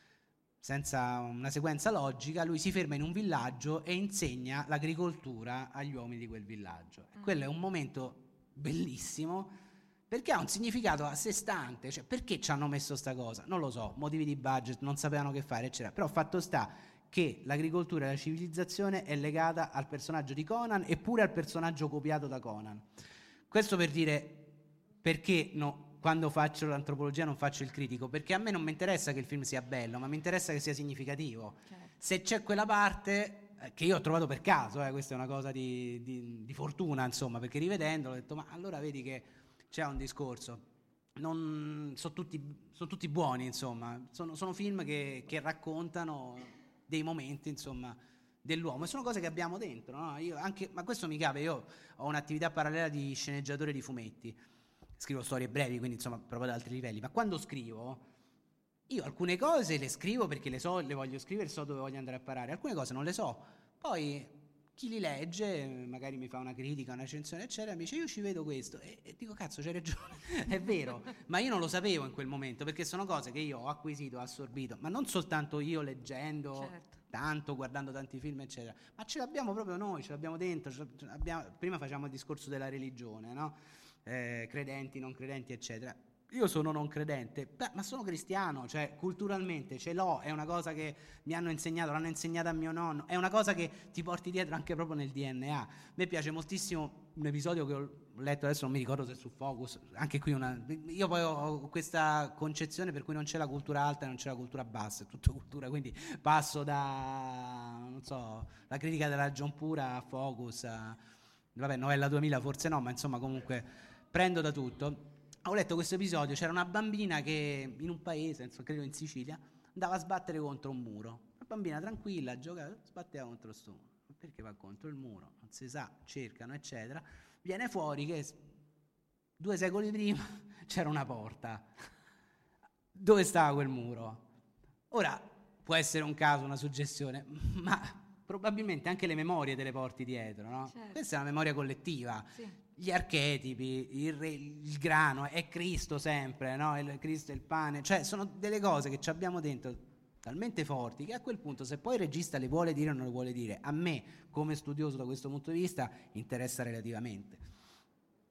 senza una sequenza logica, lui si ferma in un villaggio e insegna l'agricoltura agli uomini di quel villaggio. E quello è un momento bellissimo, perché ha un significato a sé stante. Cioè, perché ci hanno messo sta cosa? Non lo so, motivi di budget, non sapevano che fare, eccetera. Però fatto sta che l'agricoltura e la civilizzazione è legata al personaggio di Conan e pure al personaggio copiato da Conan. Questo per dire perché no, quando faccio l'antropologia non faccio il critico, perché a me non mi interessa che il film sia bello, ma mi interessa che sia significativo. Certo. Se c'è quella parte eh, che io ho trovato per caso, eh, questa è una cosa di, di, di fortuna, insomma, perché rivedendolo ho detto, ma allora vedi che c'è un discorso, non, sono tutti, sono tutti buoni, insomma, sono, sono film che, che raccontano dei momenti, insomma, dell'uomo, e sono cose che abbiamo dentro, no? Io anche, ma questo mi cade, io ho un'attività parallela di sceneggiatore di fumetti, scrivo storie brevi, quindi insomma proprio ad altri livelli, ma quando scrivo io alcune cose le scrivo perché le so, le voglio scrivere, so dove voglio andare a parare, alcune cose non le so, poi chi li legge magari mi fa una critica, una recensione eccetera, mi dice io ci vedo questo e, e dico cazzo c'hai ragione, è vero, ma io non lo sapevo in quel momento, perché sono cose che io ho acquisito, ho assorbito, ma non soltanto io leggendo, certo, tanto, guardando tanti film eccetera, ma ce l'abbiamo proprio noi, ce l'abbiamo dentro, ce l'abbiamo, prima facciamo il discorso della religione, no? Eh, credenti, non credenti eccetera. Io sono non credente, beh, ma sono cristiano, cioè culturalmente ce l'ho, è una cosa che mi hanno insegnato, l'hanno insegnata a mio nonno, è una cosa che ti porti dietro anche proprio nel D N A. A me piace moltissimo un episodio che ho letto, adesso non mi ricordo se è su Focus, anche qui una, io poi ho questa concezione per cui non c'è la cultura alta e non c'è la cultura bassa, è tutta cultura, quindi passo da, non so, la critica della John Pura a Focus, a, vabbè, Novella duemila forse no, ma insomma comunque prendo da tutto. Ho letto questo episodio, c'era una bambina che in un paese, insomma, credo in Sicilia, andava a sbattere contro un muro. Una bambina tranquilla, giocava, sbatteva contro sto muro. Ma perché va contro il muro? Non si sa, cercano, eccetera. Viene fuori che due secoli prima c'era una porta. Dove stava quel muro? Ora, può essere un caso, una suggestione, ma probabilmente anche le memorie te le porti dietro, no? Certo. Questa è una memoria collettiva. Sì. Gli archetipi, il, re, il grano, è Cristo sempre, no? Il Cristo è il pane, cioè sono delle cose che ci abbiamo dentro talmente forti che a quel punto se poi il regista le vuole dire o non le vuole dire, a me come studioso da questo punto di vista interessa relativamente.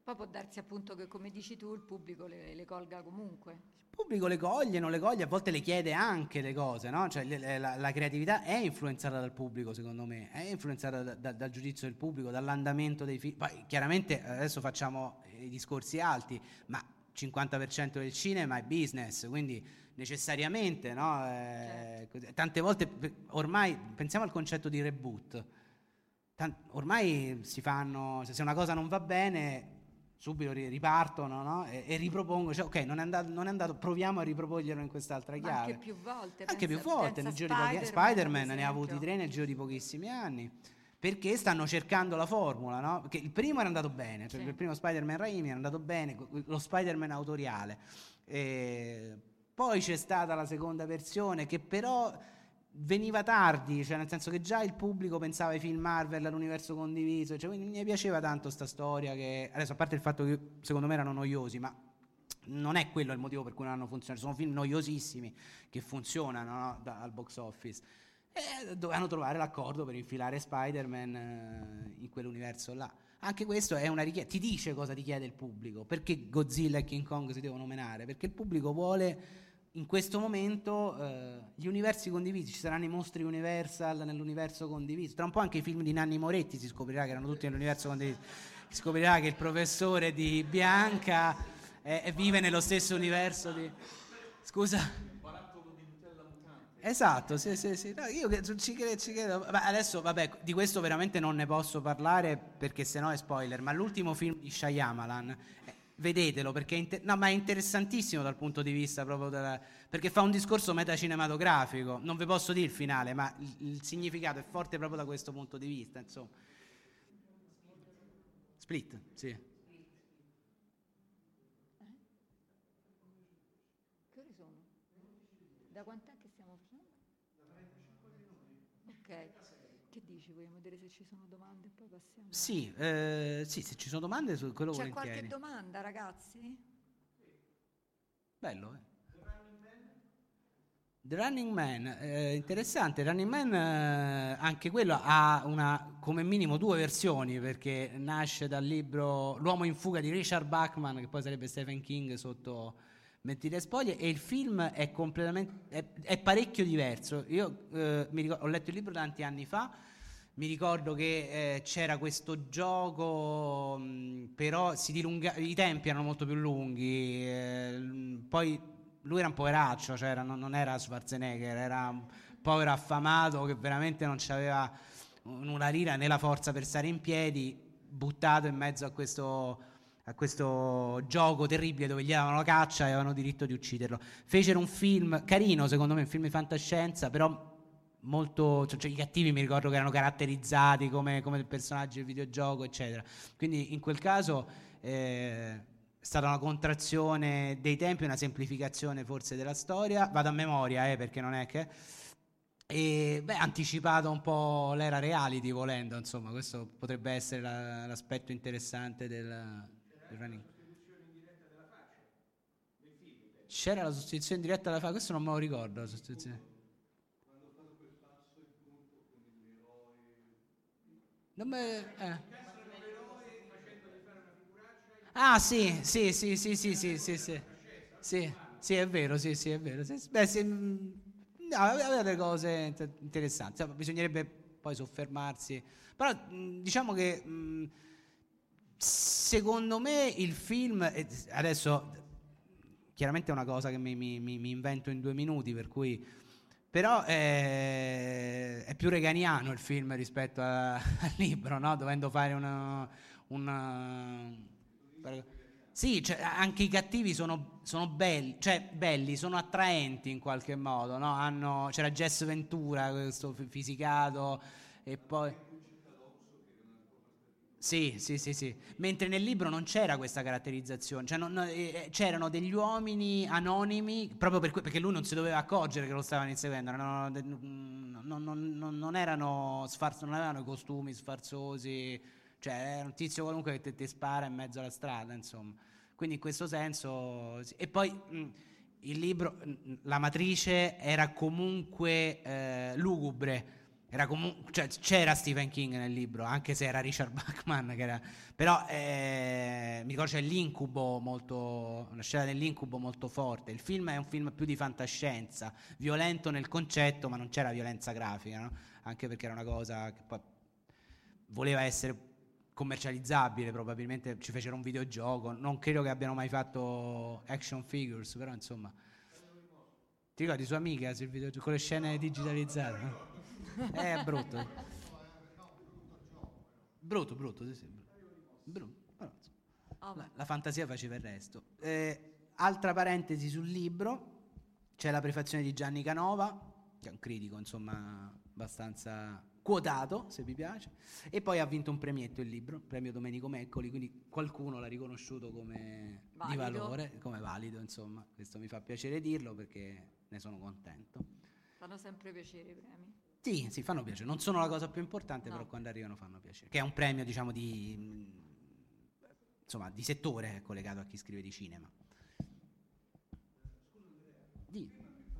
Poi può darsi appunto che, come dici tu, il pubblico le, le colga comunque. Il pubblico le coglie, non le coglie, a volte le chiede anche le cose, no? Cioè le, le, la, la creatività è influenzata dal pubblico, secondo me, è influenzata da, da, dal giudizio del pubblico, dall'andamento dei film. Poi chiaramente adesso facciamo i discorsi alti, ma cinquanta per cento del cinema è business, quindi necessariamente, no? Eh, certo. Tante volte, ormai, pensiamo al concetto di reboot, Tant- ormai si fanno, se una cosa non va bene, subito ripartono, no? e, e ripropongo, cioè, ok, non è, andato, non è andato, proviamo a riproporglielo in quest'altra chiave. Ma anche più volte. Anche pensa, più volte, nel giro Spider-Man, di pochi Spider-Man ne ha avuti tre nel giro di pochissimi anni, perché stanno cercando la formula, no? Perché il primo era andato bene, cioè sì. Il primo Spider-Man Raimi era andato bene, lo Spider-Man autoriale. E poi c'è stata la seconda versione che però veniva tardi, cioè nel senso che già il pubblico pensava ai film Marvel, all'universo condiviso, cioè, quindi mi piaceva tanto sta storia che adesso, a parte il fatto che secondo me erano noiosi, ma non è quello il motivo per cui non hanno funzionato, sono film noiosissimi che funzionano, no? da, al box office, e dovevano trovare l'accordo per infilare Spider-Man eh, in quell'universo là. Anche questo è una richiesta, ti dice cosa ti chiede il pubblico, perché Godzilla e King Kong si devono menare, perché il pubblico vuole in questo momento eh, gli universi condivisi, ci saranno i mostri Universal nell'universo condiviso, tra un po' anche i film di Nanni Moretti si scoprirà che erano tutti nell'universo condiviso, si scoprirà che il professore di Bianca eh, eh, vive nello stesso universo di... Scusa? Esatto, sì, sì, sì. No, io ci credo, ci credo. Ma adesso, vabbè, di questo veramente non ne posso parlare perché sennò è spoiler, ma l'ultimo film di Shyamalan, eh, vedetelo perché è, inter- no, ma è interessantissimo dal punto di vista proprio della... perché fa un discorso metacinematografico, non vi posso dire il finale, ma il, il significato è forte proprio da questo punto di vista, insomma. Split, sì. Che ore sono? Da quant'è che stiamo facendo? Ok. Che dici? Vogliamo vedere se ci sono domande e poi passiamo? Sì, eh, sì, se ci sono domande su quello C'è volentieri. qualche domanda, ragazzi? Bello, eh? The Running Man, eh, interessante. Running Man, eh, anche quello ha una, come minimo due versioni, perché nasce dal libro L'uomo in fuga di Richard Bachman, che poi sarebbe Stephen King sotto Mentire e spoglie, e il film è completamente è, è parecchio diverso. Io eh, mi ricordo, ho letto il libro tanti anni fa, mi ricordo che eh, c'era questo gioco, mh, però si dilunga, i tempi erano molto più lunghi, eh, poi lui era un poveraccio, cioè era, non, non era Schwarzenegger, era un povero affamato che veramente non c'aveva una lira né la forza per stare in piedi, buttato in mezzo a questo a questo gioco terribile dove gli davano la caccia e avevano diritto di ucciderlo. Fecero un film carino, secondo me, un film di fantascienza, però molto, cioè, cioè, i cattivi mi ricordo che erano caratterizzati come, come personaggi del videogioco, eccetera. Quindi in quel caso eh, è stata una contrazione dei tempi, una semplificazione forse della storia, vado a memoria eh, perché non è che... E beh, anticipato un po' l'era reality, volendo, insomma, questo potrebbe essere la, l'aspetto interessante del... Running. C'era la sostituzione diretta alla faccia, questo non me lo ricordo, la sostituzione. Non me, eh. Ah sì, sì, sì, sì, sì, sì, sì, sì, sì, sì, è vero, sì, sì, è vero. Sì, beh, sì, no, aveva delle cose interessanti, bisognerebbe poi soffermarsi, però diciamo che mh, secondo me il film, adesso chiaramente è una cosa che mi, mi, mi invento in due minuti, per cui però è, è più reganiano il film rispetto a, al libro, no? Dovendo fare una, una sì, cioè, anche i cattivi sono, sono belli, cioè belli, sono attraenti in qualche modo, no? Hanno, c'era Jess Ventura, questo fisicato, e poi sì, sì, sì, sì. Mentre nel libro non c'era questa caratterizzazione, cioè non, eh, c'erano degli uomini anonimi proprio per que- perché lui non si doveva accorgere che lo stavano inseguendo, non, non, non, non erano sfarz- non avevano i costumi sfarzosi, cioè era un tizio qualunque che ti spara in mezzo alla strada, insomma. Quindi in questo senso sì. E poi mh, il libro, mh, la matrice era comunque eh, lugubre. era comunque, cioè, c'era Stephen King nel libro, anche se era Richard Bachman, che era, però eh, mi ricordo c'è l'incubo molto, una scena dell'incubo molto forte. Il film è un film più di fantascienza, violento nel concetto, ma non c'era violenza grafica, no? Anche perché era una cosa che poi voleva essere commercializzabile, probabilmente ci fecero un videogioco, non credo che abbiano mai fatto action figures, però insomma. Ti ricordi sua amica sul videogioco con le scene digitalizzate? No? Eh, è brutto. Brutto, brutto, sì, sì. Brutto. Però, la, la fantasia faceva il resto. Eh, altra parentesi sul libro, c'è la prefazione di Gianni Canova, che è un critico, insomma, abbastanza quotato, se vi piace, e poi ha vinto un premietto il libro, premio Domenico Meccoli, quindi qualcuno l'ha riconosciuto come valido. Di valore, come valido, insomma. Questo mi fa piacere dirlo perché ne sono contento. Fanno sempre piacere i premi. Sì, sì, fanno piacere. Non sono la cosa più importante, no. Però quando arrivano fanno piacere. Che è un premio, diciamo, di insomma, di settore collegato a chi scrive di cinema. Di.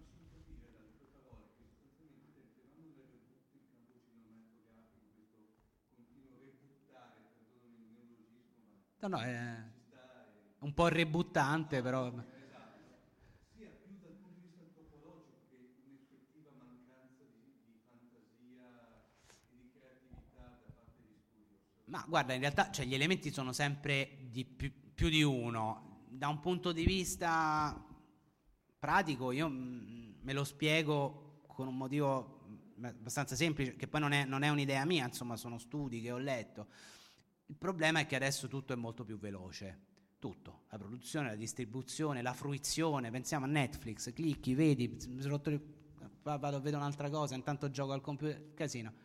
No, no, è un po' rebuttante, però. Ma guarda, in realtà cioè, gli elementi sono sempre di più, più di uno. Da un punto di vista pratico, io mh, me lo spiego con un motivo abbastanza semplice, che poi non è, non è un'idea mia, insomma, sono studi che ho letto. Il problema è che adesso tutto è molto più veloce. Tutto, la produzione, la distribuzione, la fruizione. Pensiamo a Netflix, clicchi, vedi, vado, vedo un'altra cosa, intanto gioco al computer, casino.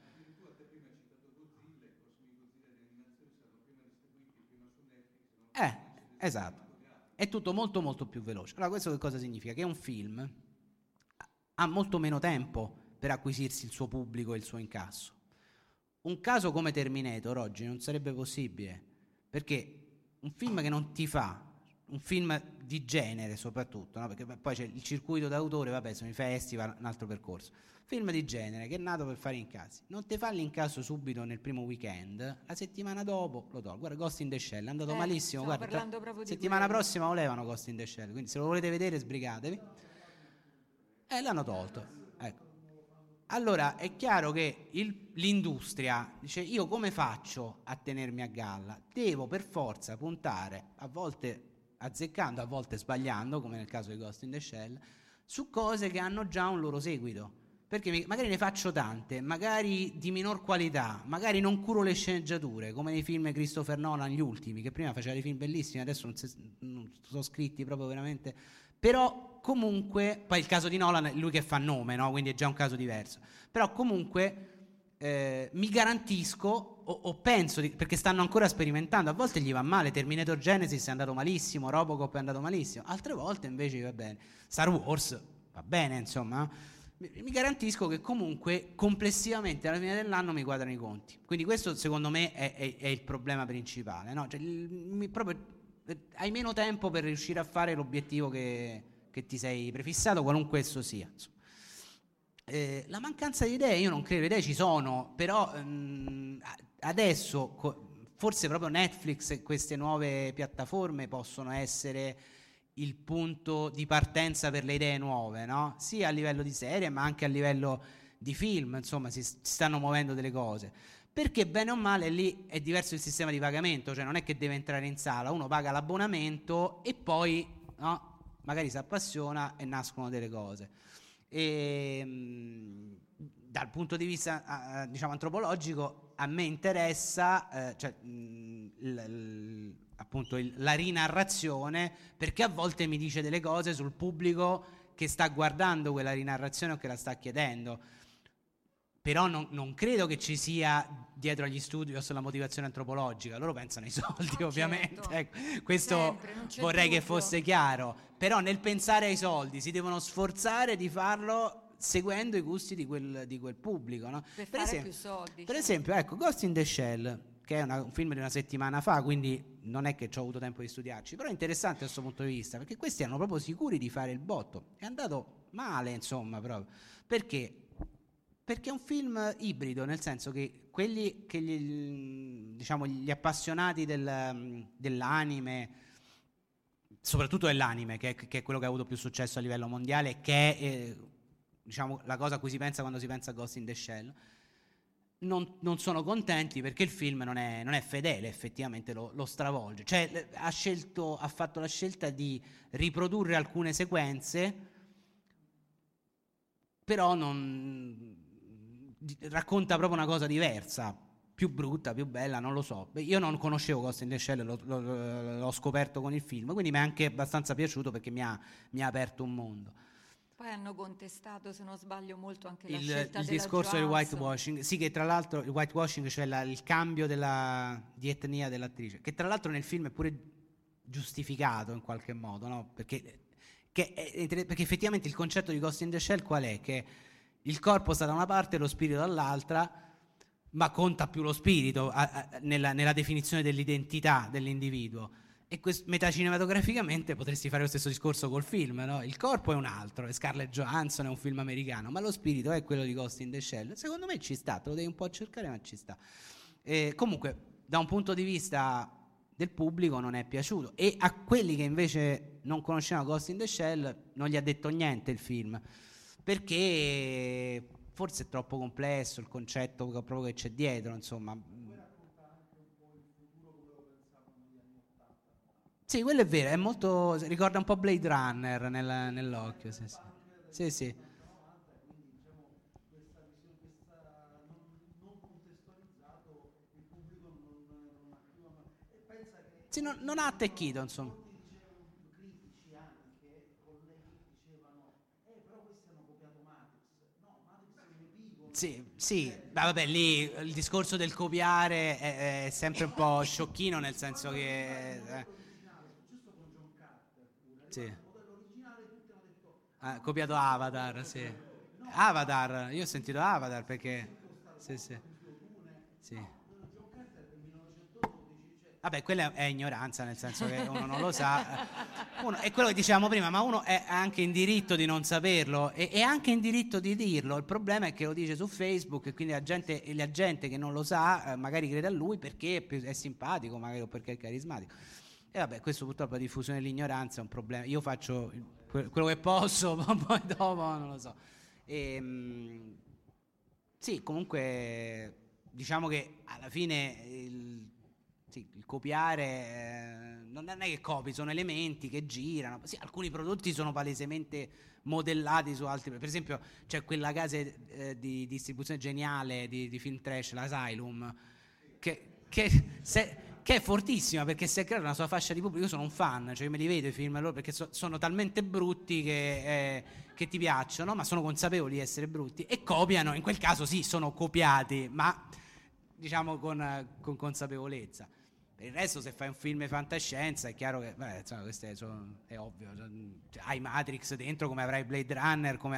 Eh, esatto. È tutto molto molto più veloce. Allora questo che cosa significa? Che un film ha molto meno tempo per acquisirsi il suo pubblico e il suo incasso. Un caso come Terminator oggi non sarebbe possibile, perché un film che non ti fa, un film di genere soprattutto, no? Perché poi c'è il circuito d'autore, vabbè, sono i festival, un altro percorso. Film di genere che è nato per fare incassi, non ti fa l'incasso subito nel primo weekend, la settimana dopo lo tolgo. Guarda, Ghost in the Shell è andato eh, malissimo, guarda, tra, settimana prossima lo levano Ghost in the Shell, quindi se lo volete vedere sbrigatevi. E eh, l'hanno tolto, ecco. Allora è chiaro che il, l'industria dice: io come faccio a tenermi a galla? Devo per forza puntare, a volte azzeccando, a volte sbagliando, come nel caso di Ghost in the Shell, su cose che hanno già un loro seguito. Perché mi, magari ne faccio tante, magari di minor qualità, magari non curo le sceneggiature, come nei film Christopher Nolan, gli ultimi, che prima faceva dei film bellissimi, adesso non, si, non sono scritti proprio veramente. Però comunque, poi il caso di Nolan è lui che fa nome, no? Quindi è già un caso diverso. Però comunque eh, mi garantisco, o, o penso, di, perché stanno ancora sperimentando, a volte gli va male, Terminator Genesis è andato malissimo, Robocop è andato malissimo, altre volte invece va bene. Star Wars va bene, insomma. Mi garantisco che comunque complessivamente alla fine dell'anno mi quadrano i conti. Quindi questo secondo me è, è, è il problema principale, no? Cioè, il, mi, proprio, hai meno tempo per riuscire a fare l'obiettivo che, che ti sei prefissato, qualunque esso sia. Eh, la mancanza di idee, io non credo, le idee ci sono, però mh, adesso co- forse proprio Netflix e queste nuove piattaforme possono essere il punto di partenza per le idee nuove, no? Sia a livello di serie ma anche a livello di film, insomma si, si stanno muovendo delle cose, perché bene o male lì è diverso il sistema di pagamento, cioè non è che deve entrare in sala, uno paga l'abbonamento e poi no, magari si appassiona e nascono delle cose. E, mh, dal punto di vista uh, diciamo antropologico a me interessa uh, cioè, mh, l, l, appunto il, la rinarrazione, perché a volte mi dice delle cose sul pubblico che sta guardando quella rinarrazione o che la sta chiedendo. Però non, non credo che ci sia dietro agli studios la motivazione antropologica, loro pensano ai soldi, ah, ovviamente, certo. Ecco, questo sempre, vorrei dubbio. Che fosse chiaro, però nel pensare ai soldi si devono sforzare di farlo seguendo i gusti di quel, di quel pubblico, no? Per, per fare esempio, più soldi. Per cioè. esempio, ecco, Ghost in the Shell, che è una, un film di una settimana fa, quindi non è che ci ho avuto tempo di studiarci, però è interessante da questo punto di vista, perché questi erano proprio sicuri di fare il botto, è andato male, insomma, proprio, perché Perché è un film ibrido, nel senso che quelli che gli, diciamo, gli appassionati del, dell'anime, soprattutto dell'anime, che è, che è quello che ha avuto più successo a livello mondiale, che è eh, diciamo, la cosa a cui si pensa quando si pensa a Ghost in the Shell, non, non sono contenti perché il film non è, non è fedele, effettivamente lo, lo stravolge. Cioè ha, scelto, ha fatto la scelta di riprodurre alcune sequenze, però non racconta proprio una cosa diversa, più brutta, più bella, non lo so. Io non conoscevo Ghost in the Shell, l'ho, l'ho, l'ho scoperto con il film, quindi mi è anche abbastanza piaciuto perché mi ha, mi ha aperto un mondo. Poi hanno contestato, se non sbaglio, molto anche la il, scelta il della discorso del Johansson. whitewashing, sì, che tra l'altro il whitewashing, cioè la, il cambio della, di etnia dell'attrice, che tra l'altro nel film è pure giustificato in qualche modo, no? Perché, che è, perché effettivamente il concetto di Ghost in the Shell qual è? Che il corpo sta da una parte e lo spirito dall'altra, ma conta più lo spirito a, a, nella, nella definizione dell'identità dell'individuo. E quest- metacinematograficamente potresti fare lo stesso discorso col film, no? Il corpo è un altro, è Scarlett Johansson, è un film americano, ma lo spirito è quello di Ghost in the Shell. Secondo me ci sta, te lo devi un po' cercare, ma ci sta. E comunque, da un punto di vista del pubblico non è piaciuto, e a quelli che invece non conoscevano Ghost in the Shell non gli ha detto niente il film, perché forse è troppo complesso il concetto proprio che c'è dietro, insomma. Sì, quello è vero, è molto, ricorda un po' Blade Runner nel, nell'occhio, sì, sì. Sì, sì. Sì, non, non ha attecchito, insomma. Sì, sì, ma vabbè, lì il discorso del copiare è, è sempre un po' sciocchino, nel senso che eh, sì. Ha copiato Avatar, sì. Avatar, io ho sentito Avatar perché sì, sì. Sì. Vabbè, quella è ignoranza, nel senso che uno non lo sa. Uno, è quello che dicevamo prima, ma uno è anche in diritto di non saperlo e è anche in diritto di dirlo. Il problema è che lo dice su Facebook e quindi la gente, la gente che non lo sa eh, magari crede a lui perché è, più, è simpatico, magari, o perché è carismatico. E vabbè, questo purtroppo la diffusione dell'ignoranza è un problema. Io faccio il, quello che posso, ma poi dopo non lo so. E, mh, sì, comunque diciamo che alla fine il Sì, il copiare eh, non è che copi, sono elementi che girano. Sì, alcuni prodotti sono palesemente modellati su altri. Per esempio, c'è quella casa eh, di distribuzione geniale di, di film trash, l'Asylum, che, che, se, che è fortissima perché si è creata una sua fascia di pubblico. Io sono un fan, cioè io me li vedo i film loro perché so, sono talmente brutti che, eh, che ti piacciono, ma sono consapevoli di essere brutti e copiano. In quel caso sì, sono copiati, ma diciamo con, con consapevolezza. Per il resto, se fai un film di fantascienza, è chiaro che, beh, insomma, questo è, sono, è ovvio. Cioè, hai Matrix dentro, come avrai Blade Runner, come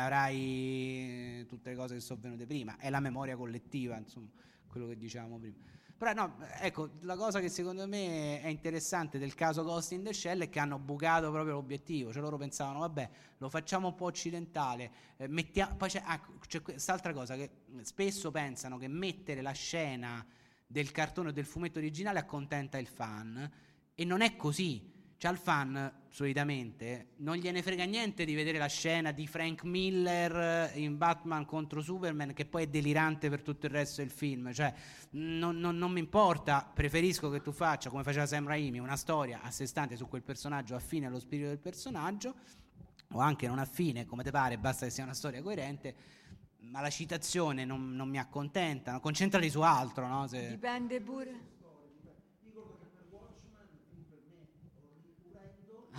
avrai tutte le cose che sono venute prima. È la memoria collettiva, insomma, quello che dicevamo prima. Però, no, ecco, la cosa che secondo me è interessante del caso Ghost in the Shell è che hanno bucato proprio l'obiettivo. Cioè, loro pensavano, vabbè, lo facciamo un po' occidentale. Eh, mettiamo, poi c'è, ah, c'è quest'altra cosa che spesso pensano che mettere la scena del cartone o del fumetto originale accontenta il fan, e non è così. Cioè al fan solitamente non gliene frega niente di vedere la scena di Frank Miller in Batman contro Superman, che poi è delirante per tutto il resto del film. Cioè non, non, non mi importa, preferisco che tu faccia, come faceva Sam Raimi, una storia a sé stante su quel personaggio, affine allo spirito del personaggio, o anche non affine, come te pare, basta che sia una storia coerente. Ma la citazione non, non mi accontenta, no? Concentrati su altro, no? Se... Dipende pure. Ricordo che per Watchmen, il film per me orrendo,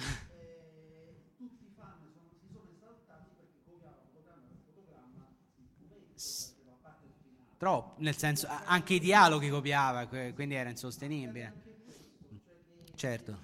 eh, tutti i fan sono, si sono esaltati perché copiavano fotogramma per fotogramma il fumetto, a parte il finale. Troppo, nel senso, anche i dialoghi copiava, quindi era insostenibile. Certo.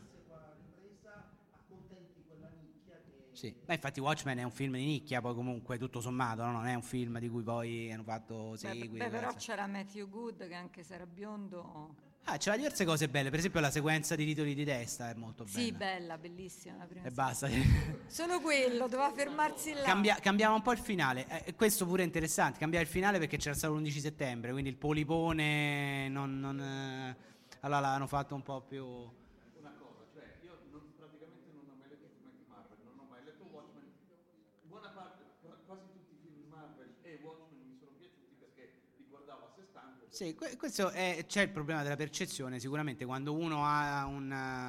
Sì. Beh, infatti Watchmen è un film di nicchia, poi comunque tutto sommato, no? Non è un film di cui poi hanno fatto segui. Beh, beh, però c'era Matthew Good che anche se era biondo Ah, c'era diverse cose belle, per esempio la sequenza di titoli di testa è molto bella. Sì, bella, bellissima la prima E basta. Solo quello, doveva fermarsi là. Cambia, cambiava un po' il finale, eh, questo pure è interessante, cambiava il finale perché c'era stato l'undici settembre, quindi il polipone non... non eh, allora l'hanno fatto un po' più... Una cosa, cioè io non, praticamente non ho mai letto i film di Marvel, non ho mai letto Watchmen, buona parte, quasi tutti i film di Marvel e Watchmen mi sono piaciuti perché li guardavo a sé stante. Sì, questo è, c'è il problema della percezione, sicuramente quando uno ha un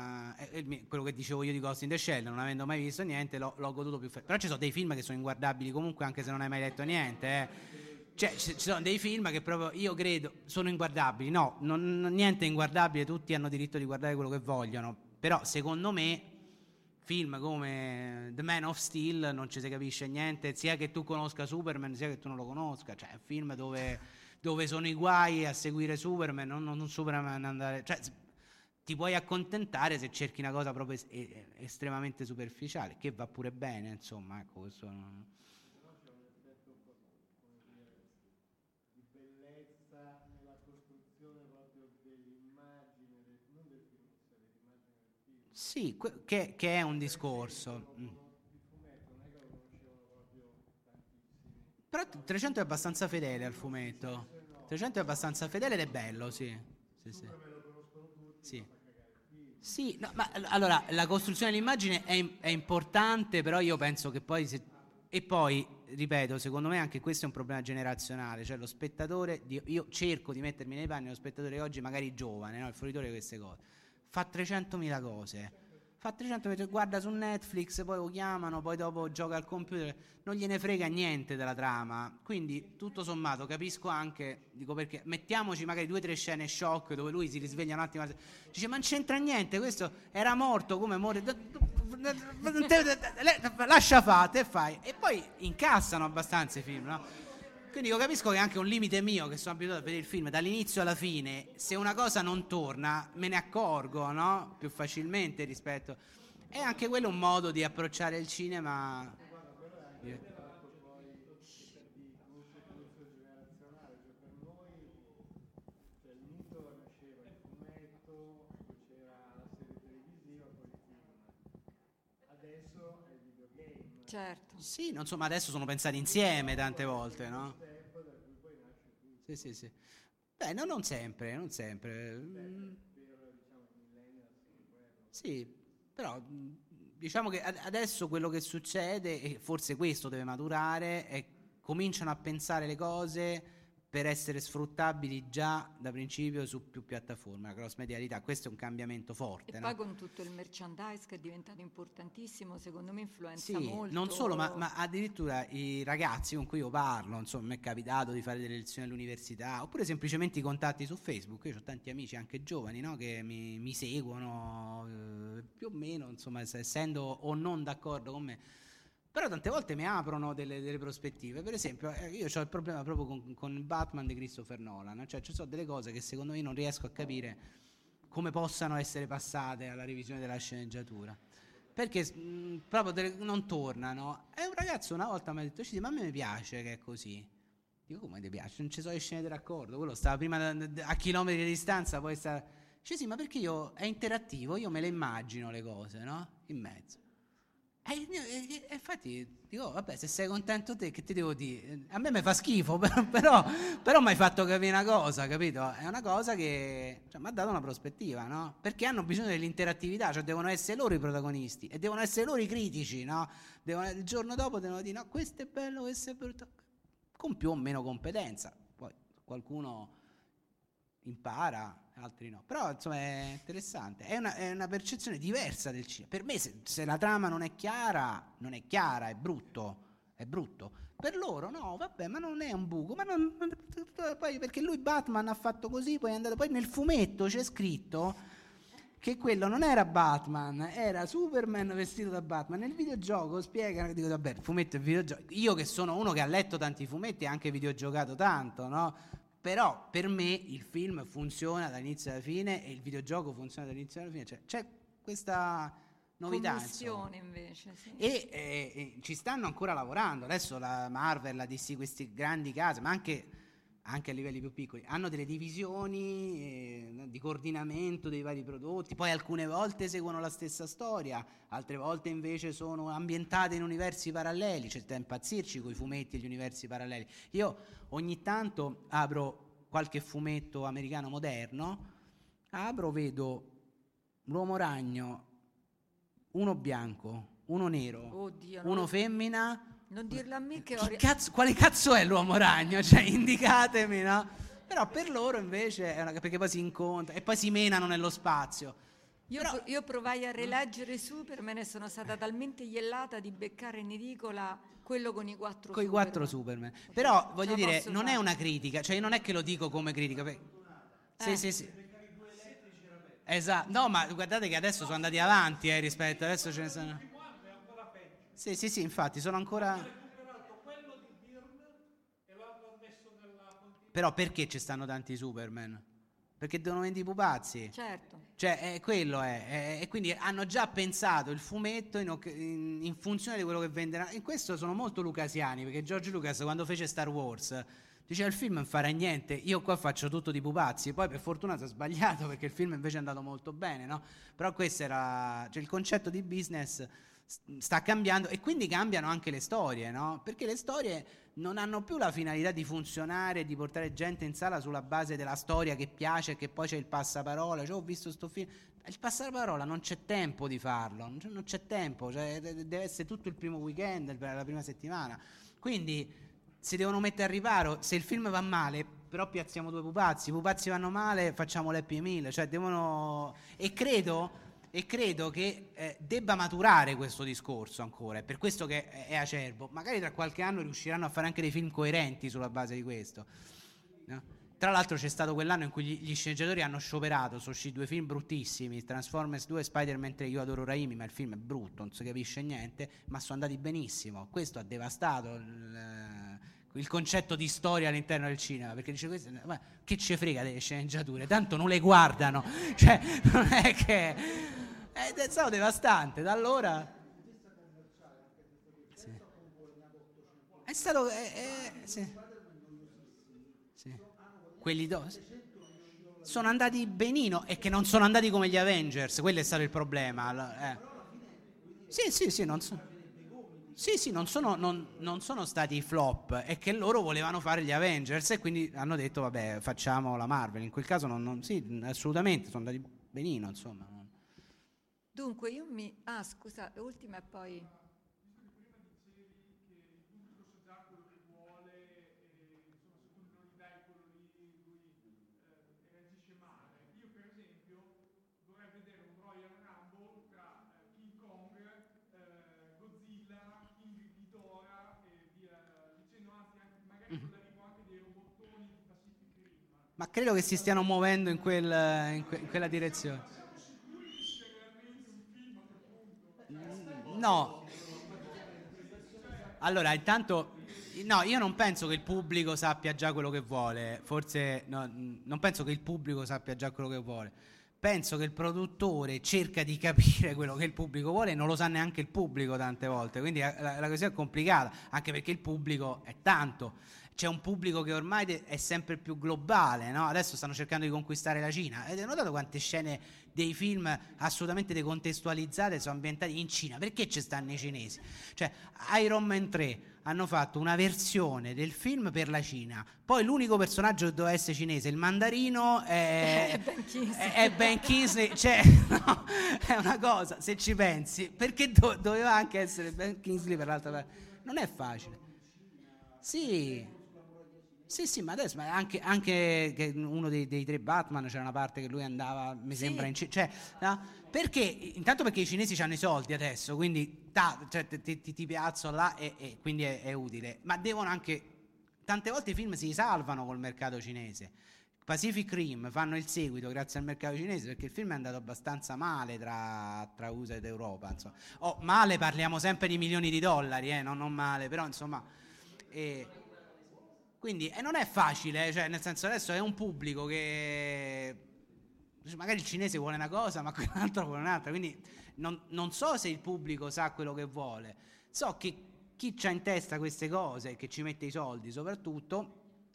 uh, quello che dicevo io di Ghost in the Shell, non avendo mai visto niente, l'ho, l'ho goduto più. Fe- però ci sono dei film che sono inguardabili comunque anche se non hai mai letto niente, eh. Cioè ci sono dei film che proprio io credo sono inguardabili, no, non, non, niente è inguardabile, tutti hanno diritto di guardare quello che vogliono, però secondo me film come The Man of Steel non ci si capisce niente, sia che tu conosca Superman sia che tu non lo conosca, cioè è un film dove dove sono i guai a seguire Superman, non, non Superman andare, cioè ti puoi accontentare se cerchi una cosa proprio es- es- estremamente superficiale, che va pure bene, insomma, ecco, questo non... Però c'è un effetto un po', come dire, di bellezza nella costruzione proprio dell'immagine, del, non del film, cioè dell'immagine del film. Sì, que- che, che è un discorso. Mm. Il fumetto non è che lo conoscevano proprio tantissimi. Però trecento è abbastanza fedele al fumetto. trecento è abbastanza fedele ed è bello, sì. Sì, sì. Sì. Sì, no, ma allora la costruzione dell'immagine è, è importante, però io penso che poi se, e poi ripeto, secondo me anche questo è un problema generazionale, cioè lo spettatore di, io cerco di mettermi nei panni dello spettatore oggi magari giovane, no? Il fruitore di queste cose. Fa trecentomila cose. Fa trecento, guarda su Netflix, poi lo chiamano, poi dopo gioca al computer, non gliene frega niente della trama, quindi tutto sommato capisco anche, dico perché mettiamoci magari due o tre scene shock dove lui si risveglia un attimo, dice ma non c'entra niente, questo era morto, come muore, lascia fate e fai, e poi incassano abbastanza i film, no? Quindi io capisco che è anche un limite mio, che sono abituato a vedere il film dall'inizio alla fine, se una cosa non torna me ne accorgo, no? Più facilmente rispetto... È anche quello un modo di approcciare il cinema... Yeah. Certo. Sì, non so, ma adesso sono pensati insieme tante volte, no? Sì, sì, sì. Beh, no, non sempre, non sempre. Sì, però diciamo che adesso quello che succede, e forse questo deve maturare, è cominciano a pensare le cose per essere sfruttabili già da principio su più piattaforme, la cross medialità, questo è un cambiamento forte. E no? poi con tutto il merchandise che è diventato importantissimo, secondo me influenza sì, molto. non solo, ma, ma addirittura i ragazzi con cui io parlo, insomma, mi è capitato di fare delle lezioni all'università, oppure semplicemente i contatti su Facebook, io ho tanti amici anche giovani, no, che mi, mi seguono, eh, più o meno, insomma, essendo o non d'accordo con me, però tante volte mi aprono delle, delle prospettive. Per esempio, eh, io ho il problema proprio con, con Batman di Christopher Nolan, cioè ci sono delle cose che secondo me non riesco a capire come possano essere passate alla revisione della sceneggiatura, perché mh, proprio delle, non tornano. E un ragazzo una volta mi ha detto, ma a me mi piace che è così. Dico, come ti piace? Non ci sono le scene di raccordo, quello stava prima da, da, a chilometri di distanza, poi sta... Dice, sì, ma perché io è interattivo, io me le immagino le cose, no? In mezzo. E, e, e infatti dico, vabbè, se sei contento te, che ti devo dire? A me mi fa schifo, però, però, però mi hai fatto capire una cosa, capito? È una cosa che cioè, mi ha dato una prospettiva, no? Perché hanno bisogno dell'interattività, cioè devono essere loro i protagonisti e devono essere loro i critici, no? Devono, il giorno dopo devono dire, no, questo è bello, questo è brutto, con più o meno competenza. Poi qualcuno impara, altri no, però insomma è interessante, è una, è una percezione diversa del cinema. Per me se, se la trama non è chiara, non è chiara, è brutto, è brutto. Per loro no, vabbè, ma non è un buco, ma non, poi perché lui Batman ha fatto così, poi è andato, poi nel fumetto c'è scritto che quello non era Batman, era Superman vestito da Batman. Nel videogioco spiegano, dico vabbè, il fumetto e il videogioco, io che sono uno che ha letto tanti fumetti e anche videogiocato tanto, no? Però per me il film funziona dall'inizio alla fine e il videogioco funziona dall'inizio alla fine, cioè c'è questa novità. Commissione invece, sì. E eh, ci stanno ancora lavorando, adesso la Marvel, la D C, questi grandi casi, ma anche anche a livelli più piccoli, hanno delle divisioni eh, di coordinamento dei vari prodotti, poi alcune volte seguono la stessa storia, altre volte invece sono ambientate in universi paralleli, c'è da impazzirci con i fumetti e gli universi paralleli. Io ogni tanto apro qualche fumetto americano moderno, apro, vedo l'uomo ragno, uno bianco, uno nero, Oddio, uno non, femmina. non dirlo a me che ho... Chi ri- cazzo, quale cazzo è l'uomo ragno? Cioè, indicatemi, no? Però per loro invece è una, perché poi si incontrano e poi si menano nello spazio. Io, Però- io provai a rileggere Superman e sono stata talmente iellata di beccare in edicola quello con i quattro Con i Superman. quattro Superman. Però voglio Ce la dire, posso non è fare. una critica, cioè non è che lo dico come critica. per- Sì, Eh. sì, sì. Esatto. No, ma guardate che adesso sono andati avanti eh, rispetto, adesso ce ne sono. Sì, sì, sì, infatti sono ancora. Però perché ci stanno tanti Superman? Perché devono vendere i pupazzi. Certo. Cioè, eh, quello è, è- E quindi hanno già pensato il fumetto in, oc- in- in funzione di quello che venderà. In questo sono molto lucasiani, perché George Lucas quando fece Star Wars diceva il film non farà niente, io qua faccio tutto di pupazzi. Poi per fortuna si è sbagliato, perché il film invece è andato molto bene, no? Però questo era, cioè il concetto di business s- sta cambiando, e quindi cambiano anche le storie, no? Perché le storie non hanno più la finalità di funzionare e di portare gente in sala sulla base della storia che piace e che poi c'è il passaparola, cioè ho visto sto film, il passaparola non c'è tempo di farlo, non c'è, non c'è tempo, cioè de- deve essere tutto il primo weekend, la prima settimana, quindi si devono mettere a riparo. Se il film va male, però piazziamo due pupazzi, i pupazzi vanno male, facciamo l'happy meal, cioè devono, e credo e credo che eh, debba maturare questo discorso ancora, è per questo che è, è acerbo. Magari tra qualche anno riusciranno a fare anche dei film coerenti sulla base di questo, no? Tra l'altro c'è stato quell'anno in cui gli, gli sceneggiatori hanno scioperato, sono usciti due film bruttissimi, Transformers due e Spider-Man tre. Io adoro Raimi, ma il film è brutto, non si capisce niente, ma sono andati benissimo. Questo ha devastato il, il concetto di storia all'interno del cinema, perché dice questo, ma che ci frega delle sceneggiature, tanto non le guardano, cioè non è che è stato devastante. Da allora sì. È stato eh, eh, sì. Sì. Quelli do- sono andati benino, e che non sono andati come gli Avengers, quello è stato il problema. Allora, eh. Sì, sì, sì, non so. Sì, sì, non sono, non, non sono stati flop, è che loro volevano fare gli Avengers e quindi hanno detto vabbè, facciamo la Marvel. In quel caso non, non- sì, assolutamente, sono andati benino, insomma. Dunque io mi... Ah, scusa, ultima e poi... Ma credo che si stiano muovendo in, quel, in, que- in quella direzione. No. Allora, intanto, no, io non penso che il pubblico sappia già quello che vuole. Forse, no, non penso che il pubblico sappia già quello che vuole. Penso che il produttore cerca di capire quello che il pubblico vuole e non lo sa neanche il pubblico tante volte. Quindi la, la questione è complicata, anche perché il pubblico è tanto. C'è un pubblico che ormai de- è sempre più globale, no? Adesso stanno cercando di conquistare la Cina. Avete notato quante scene dei film assolutamente decontestualizzate sono ambientati in Cina? Perché ci stanno i cinesi? Cioè, Iron Man tre hanno fatto una versione del film per la Cina, poi l'unico personaggio che doveva essere cinese, il mandarino, è, È Ben Kingsley. è, è Ben Kingsley. Cioè, no, è una cosa, se ci pensi, perché do- doveva anche essere Ben Kingsley per l'altra parte? Non è facile. Sì. Sì, sì, ma adesso ma anche, anche che uno dei, dei tre Batman c'era una parte che lui andava, mi Sì. sembra, in Ci- cioè, no? Perché? Intanto perché i cinesi hanno i soldi adesso, quindi ta, cioè, ti, ti, ti piazzo là e, e quindi è, è utile, ma devono anche, tante volte i film si salvano col mercato cinese. Pacific Rim fanno il seguito grazie al mercato cinese, perché il film è andato abbastanza male tra, tra U S A ed Europa, insomma. Oh, male, parliamo sempre di milioni di dollari, eh, no, non male, però insomma... Eh, Quindi e non è facile, eh, cioè nel senso adesso è un pubblico che magari il cinese vuole una cosa ma quell'altro vuole un'altra, quindi non, non so se il pubblico sa quello che vuole, so che chi c'ha in testa queste cose, che ci mette i soldi soprattutto,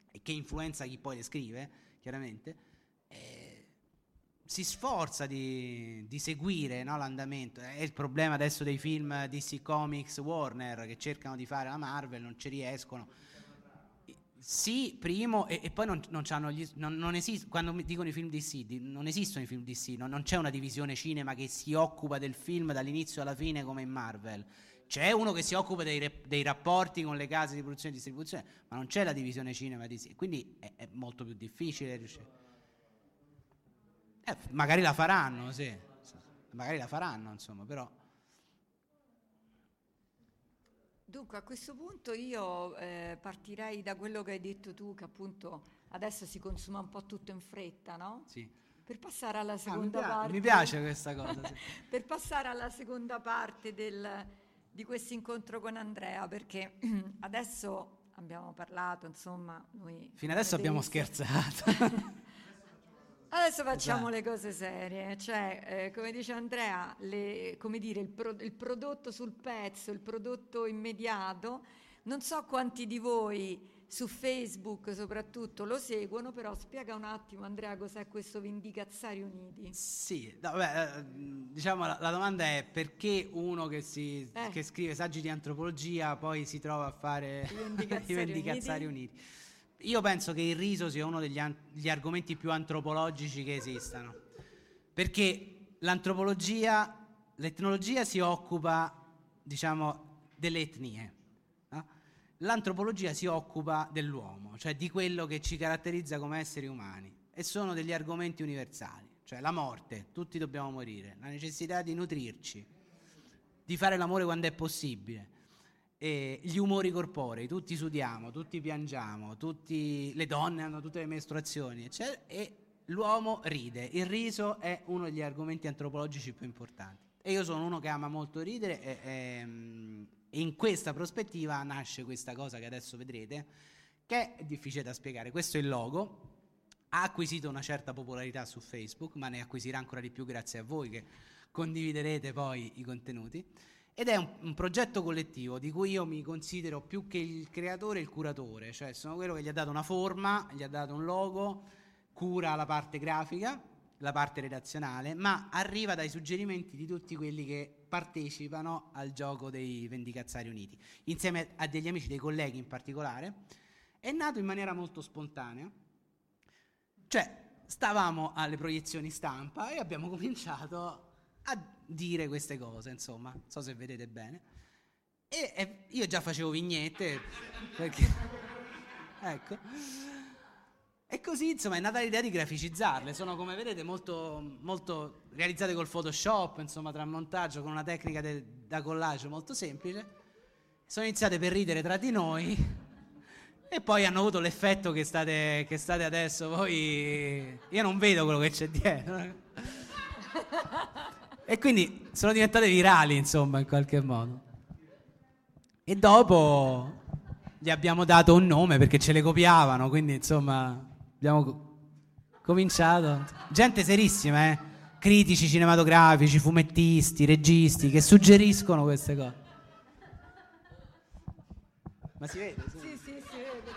e che influenza chi poi le scrive, chiaramente, eh, si sforza di, di seguire, no, l'andamento. È il problema adesso dei film D C Comics, Warner, che cercano di fare la Marvel, non ci riescono. Sì, primo, e, e poi non, non c'hanno gli, non, non esiste, quando mi dicono i film D C, di, non esistono i film D C, non, non c'è una divisione cinema che si occupa del film dall'inizio alla fine come in Marvel. C'è uno che si occupa dei, dei rapporti con le case di produzione e distribuzione, ma non c'è la divisione cinema D C, quindi è, è molto più difficile riuscire. Eh, magari la faranno, sì, magari la faranno, insomma, però. Dunque, a questo punto io eh, partirei da quello che hai detto tu, che appunto adesso si consuma un po' tutto in fretta, no? Sì. Per passare alla Ah, mi, seconda piace, parte. mi piace questa cosa. Sì. Per passare alla seconda parte del, di questo incontro con Andrea, perché adesso abbiamo parlato, insomma, noi. Fino adesso abbiamo scherzato. Adesso facciamo Esatto. le cose serie, cioè eh, come dice Andrea, le, come dire, il, pro, il prodotto sul pezzo, il prodotto immediato. Non so quanti di voi su Facebook soprattutto lo seguono, però spiega un attimo, Andrea, cos'è questo Vendicazzari Uniti? Sì, no, beh, diciamo la, la domanda è perché uno che, si, Eh. che scrive saggi di antropologia poi si trova a fare I Vendicazzari i Vendicazzari Uniti? Uniti. Io penso che il riso sia uno degli an- gli argomenti più antropologici che esistano, perché l'antropologia, l'etnologia si occupa, diciamo, delle etnie, no? L'antropologia si occupa dell'uomo, cioè di quello che ci caratterizza come esseri umani, e sono degli argomenti universali, cioè la morte, tutti dobbiamo morire, la necessità di nutrirci, di fare l'amore quando è possibile. E gli umori corporei, tutti sudiamo, tutti piangiamo, tutti, le donne hanno tutte le mestruazioni, eccetera, e l'uomo ride. Il riso è uno degli argomenti antropologici più importanti. E io sono uno che ama molto ridere e, e, e in questa prospettiva nasce questa cosa che adesso vedrete, che è difficile da spiegare. Questo è il logo, ha acquisito una certa popolarità su Facebook, ma ne acquisirà ancora di più grazie a voi che condividerete poi i contenuti. Ed è un, un progetto collettivo di cui io mi considero più che il creatore il curatore, cioè sono quello che gli ha dato una forma, gli ha dato un logo, cura la parte grafica, la parte redazionale, ma arriva dai suggerimenti di tutti quelli che partecipano al gioco dei Vendicazzari Uniti, insieme a degli amici, dei colleghi in particolare. È nato in maniera molto spontanea, cioè stavamo alle proiezioni stampa e abbiamo cominciato a dire queste cose, insomma, non so se vedete bene, e, e io già facevo vignette perché ecco, e così insomma è nata l'idea di graficizzarle. Sono, come vedete, molto, molto realizzate col Photoshop, insomma, tra montaggio, con una tecnica de, da collage molto semplice. Sono iniziate per ridere tra di noi e poi hanno avuto l'effetto che state, che state adesso voi. Io non vedo quello che c'è dietro e quindi sono diventate virali, insomma, in qualche modo. E dopo gli abbiamo dato un nome perché ce le copiavano, quindi insomma abbiamo co- cominciato. Gente serissima, eh? Critici cinematografici, fumettisti, registi che suggeriscono queste cose. Ma si vede? Si vede? Sì, sì, si vede.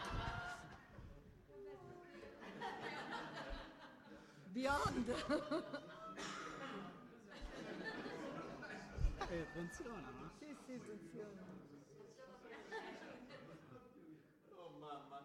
Beyond. Eh, funziona, no? Sì, sì, funziona. Oh mamma.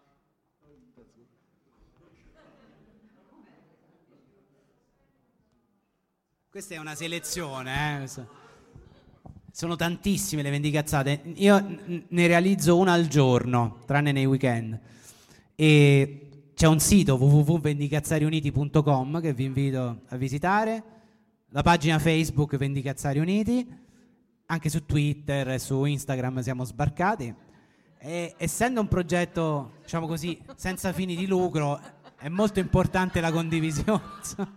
Questa è una selezione, eh? Sono tantissime le vendicazzate. Io n- ne realizzo una al giorno, tranne nei weekend. E c'è un sito w w w punto vendicazzari uniti punto com che vi invito a visitare, la pagina Facebook Vendicazzari Uniti, anche su Twitter e su Instagram siamo sbarcati. E essendo un progetto, diciamo così, senza fini di lucro, è molto importante la condivisione.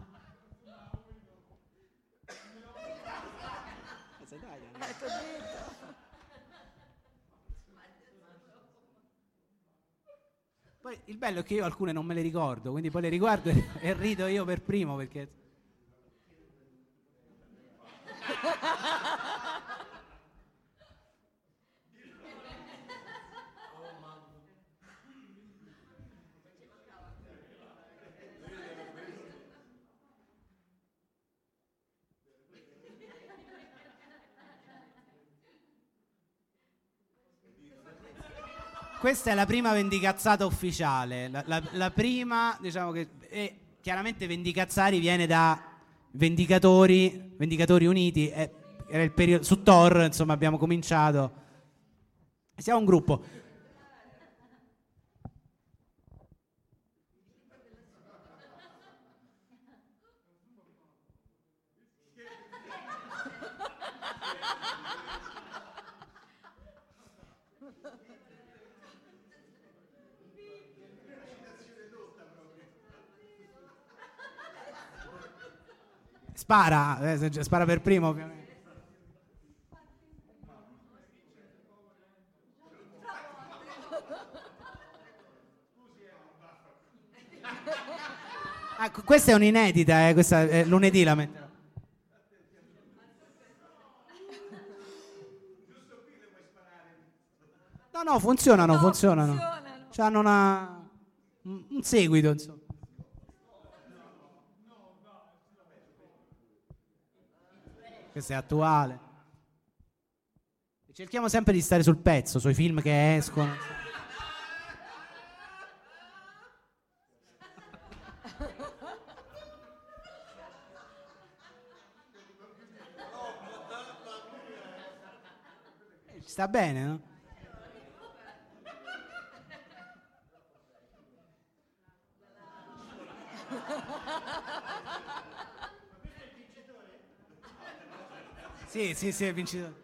Poi il bello è che io alcune non me le ricordo, quindi poi le riguardo e, e rido io per primo perché... questa è la prima vendicazzata ufficiale. La, la, la prima, diciamo che... E chiaramente Vendicazzari viene da Vendicatori, Vendicatori Uniti. È, era il periodo... Su Tor, insomma, abbiamo cominciato. Siamo un gruppo. Spara, eh, spara per primo ovviamente. Ah, questa è un'inedita, eh, questa è lunedì la metterò. No, no, funzionano, no, funzionano. funzionano. Cioè, hanno una, un seguito, insomma. Questo è attuale. Cerchiamo sempre di stare sul pezzo, sui film che escono. Ci sta bene, no? Sì, sì, sì, è vincitore.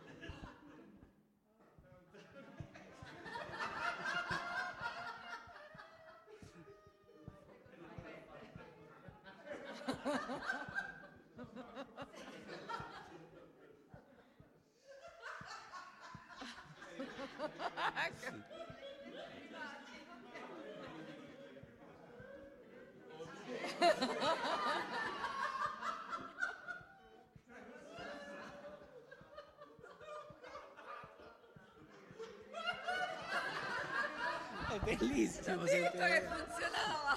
È bellissimo. Ho detto che funzionava.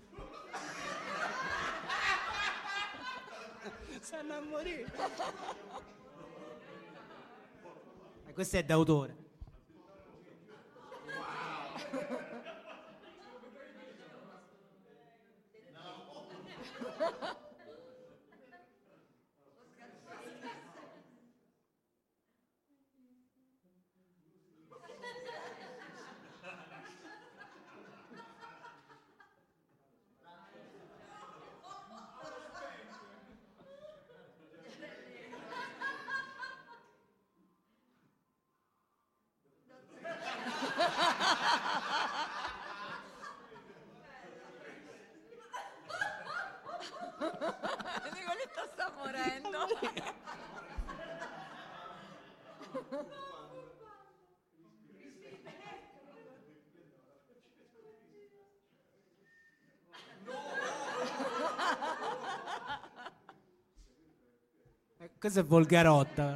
Stanno a morire. E questo è d'autore. Nicoletta sta morendo. Eh, Questa è volgarotta.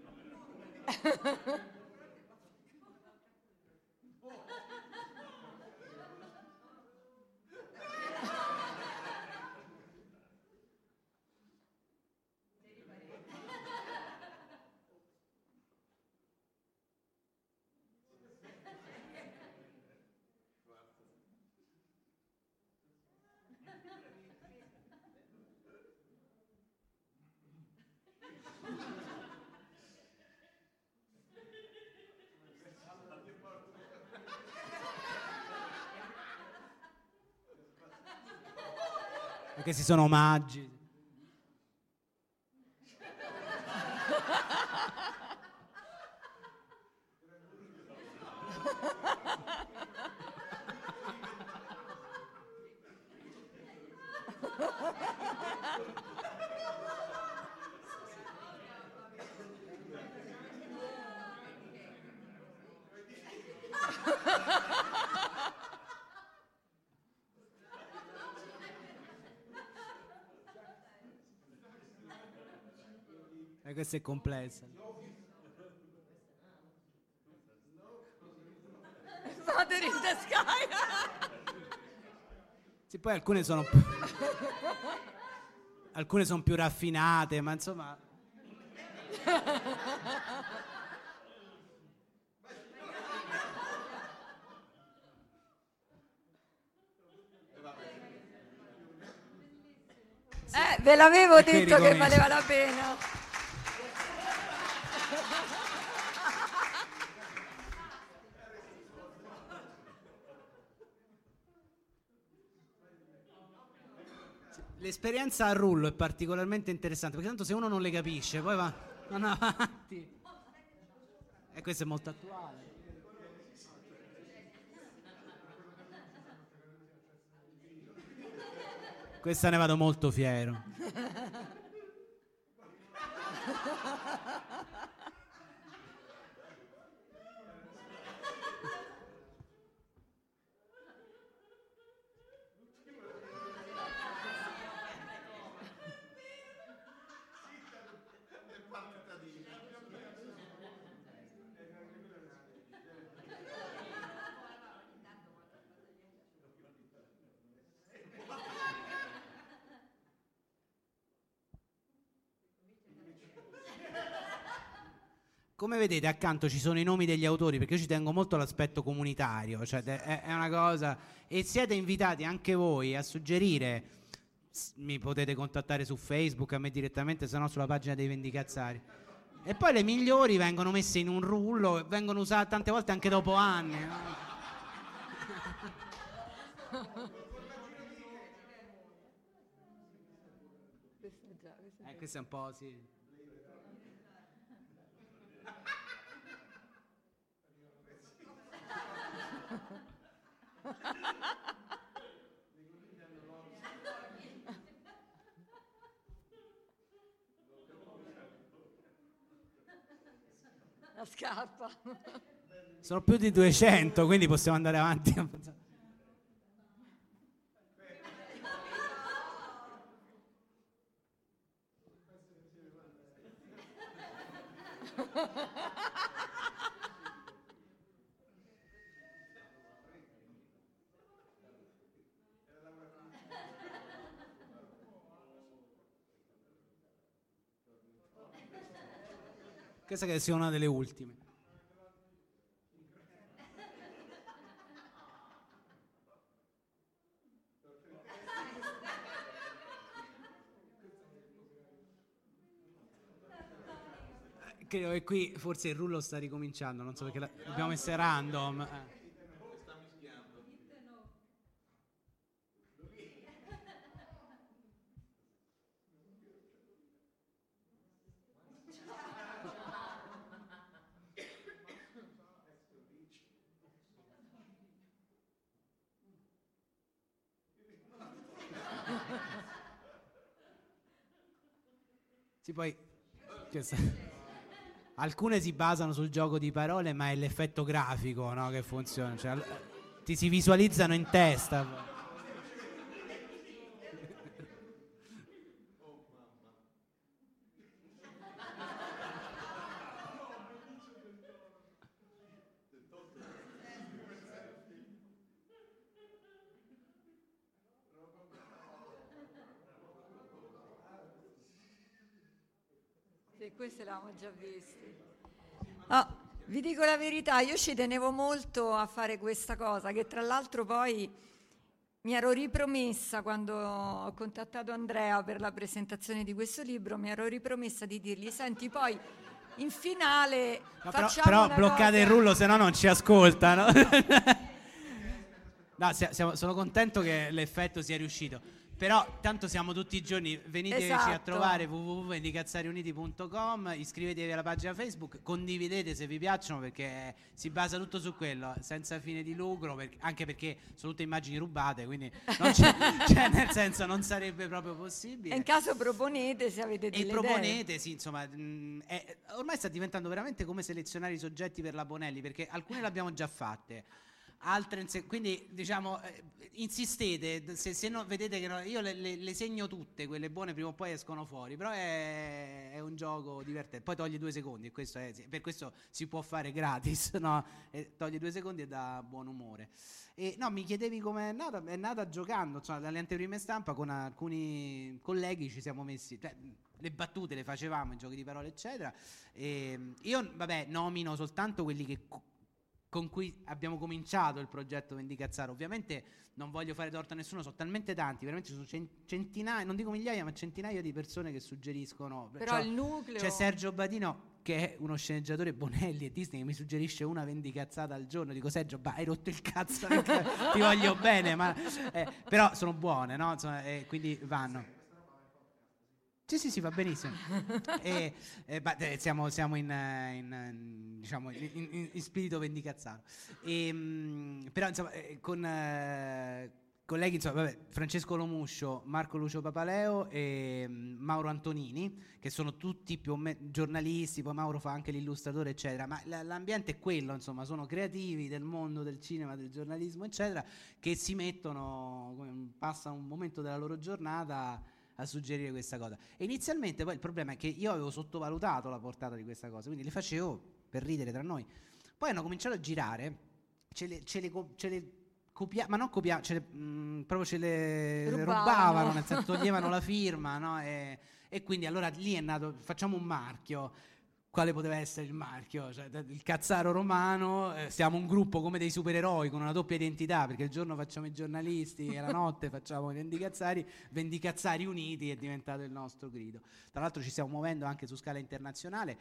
Perché si sono omaggi. E questa è complessa. Mother in the sky. Sì, poi alcune sono più... alcune sono più raffinate, ma insomma... Eh, ve l'avevo Perché detto che ricomincio? valeva la pena. L'esperienza a rullo è particolarmente interessante, perché tanto se uno non le capisce, poi va vanno avanti. E questo è molto attuale. Questa ne vado molto fiero. Come vedete accanto ci sono i nomi degli autori, perché io ci tengo molto all'aspetto comunitario, cioè è, è una cosa, e siete invitati anche voi a suggerire, s- mi potete contattare su Facebook, a me direttamente, se no sulla pagina dei Vendicazzari. E poi le migliori vengono messe in un rullo, e vengono usate tante volte anche dopo anni. No? Eh, questo è un po' sì. La scarpa. Sono più di duecento, quindi possiamo andare avanti. Questa che sia una delle ultime. Credo che qui forse il rullo sta ricominciando, non so perché la- l'abbiamo messa random. eh. Sì, poi questa- alcune si basano sul gioco di parole, ma è l'effetto grafico, no, che funziona, cioè, l- ti si visualizzano in testa. Sì, queste l'avevamo già viste. Ah, vi dico la verità, io ci tenevo molto a fare questa cosa, che tra l'altro poi mi ero ripromessa quando ho contattato Andrea per la presentazione di questo libro, mi ero ripromessa di dirgli, senti, poi in finale No, però, facciamo però una bloccate cosa... il rullo, se no non ci ascoltano. No, sia- siamo- sono contento che l'effetto sia riuscito. Però tanto siamo tutti i giorni, veniteci a Esatto. trovare w w w punto vendicazzariuniti punto com, iscrivetevi alla pagina Facebook, condividete se vi piacciono, perché si basa tutto su quello, senza fine di lucro, perché- anche perché sono tutte immagini rubate, quindi non c'è, cioè, nel senso non sarebbe proprio possibile. E in caso proponete se avete E delle idee. proponete, sì, insomma, mh, è- ormai sta diventando veramente come selezionare i soggetti per la Bonelli, perché alcune le abbiamo già fatte, altre in se- quindi diciamo eh, insistete, se, se no, vedete che no- io le, le- le segno tutte, quelle buone prima o poi escono fuori, però è, è un gioco divertente, poi toglie due secondi e questo è, per questo si può fare gratis, no? E toglie due secondi e dà buon umore. E no, mi chiedevi come è nata, è nata giocando, insomma, dalle anteprime stampa con alcuni colleghi ci siamo messi, cioè, le battute le facevamo, i giochi di parole eccetera, e io vabbè nomino soltanto quelli che co- con cui abbiamo cominciato il progetto Vendicazzaro. Ovviamente non voglio fare torto a nessuno, sono talmente tanti, veramente sono centinaia, non dico migliaia, ma centinaia di persone che suggeriscono. Però cioè, il nucleo... C'è Sergio Badino, che è uno sceneggiatore Bonelli e Disney, che mi suggerisce una vendicazzata al giorno. Dico, Sergio, bah, hai rotto il cazzo, ti voglio bene, ma eh, però sono buone, no? Insomma, eh, quindi vanno. Sì, sì, sì, va benissimo. e, e, bah, siamo, siamo in, in, diciamo, in, in, in spirito vendicazzaro. E, mh, però, insomma, eh, con eh, colleghi, insomma, vabbè, Francesco Lomuscio, Marco Lucio Papaleo e mh, Mauro Antonini, che sono tutti più o meno giornalisti, poi Mauro fa anche l'illustratore, eccetera. Ma l- l'ambiente è quello, insomma, sono creativi del mondo del cinema, del giornalismo, eccetera, che si mettono, passano un momento della loro giornata a suggerire questa cosa. E inizialmente poi il problema è che io avevo sottovalutato la portata di questa cosa, quindi le facevo per ridere tra noi. Poi hanno cominciato a girare, ce le, ce le, ce le copiavano, ma non copiavano, ce le, mh, proprio ce le rubavano, rubavano, nel senso toglievano la firma, no? E, e quindi allora lì è nato, facciamo un marchio. Quale poteva essere il marchio? Cioè, il Cazzaro romano, eh, siamo un gruppo come dei supereroi con una doppia identità, perché il giorno facciamo i giornalisti e la notte facciamo i vendicazzari. Vendicazzari uniti è diventato il nostro grido. Tra l'altro ci stiamo muovendo anche su scala internazionale,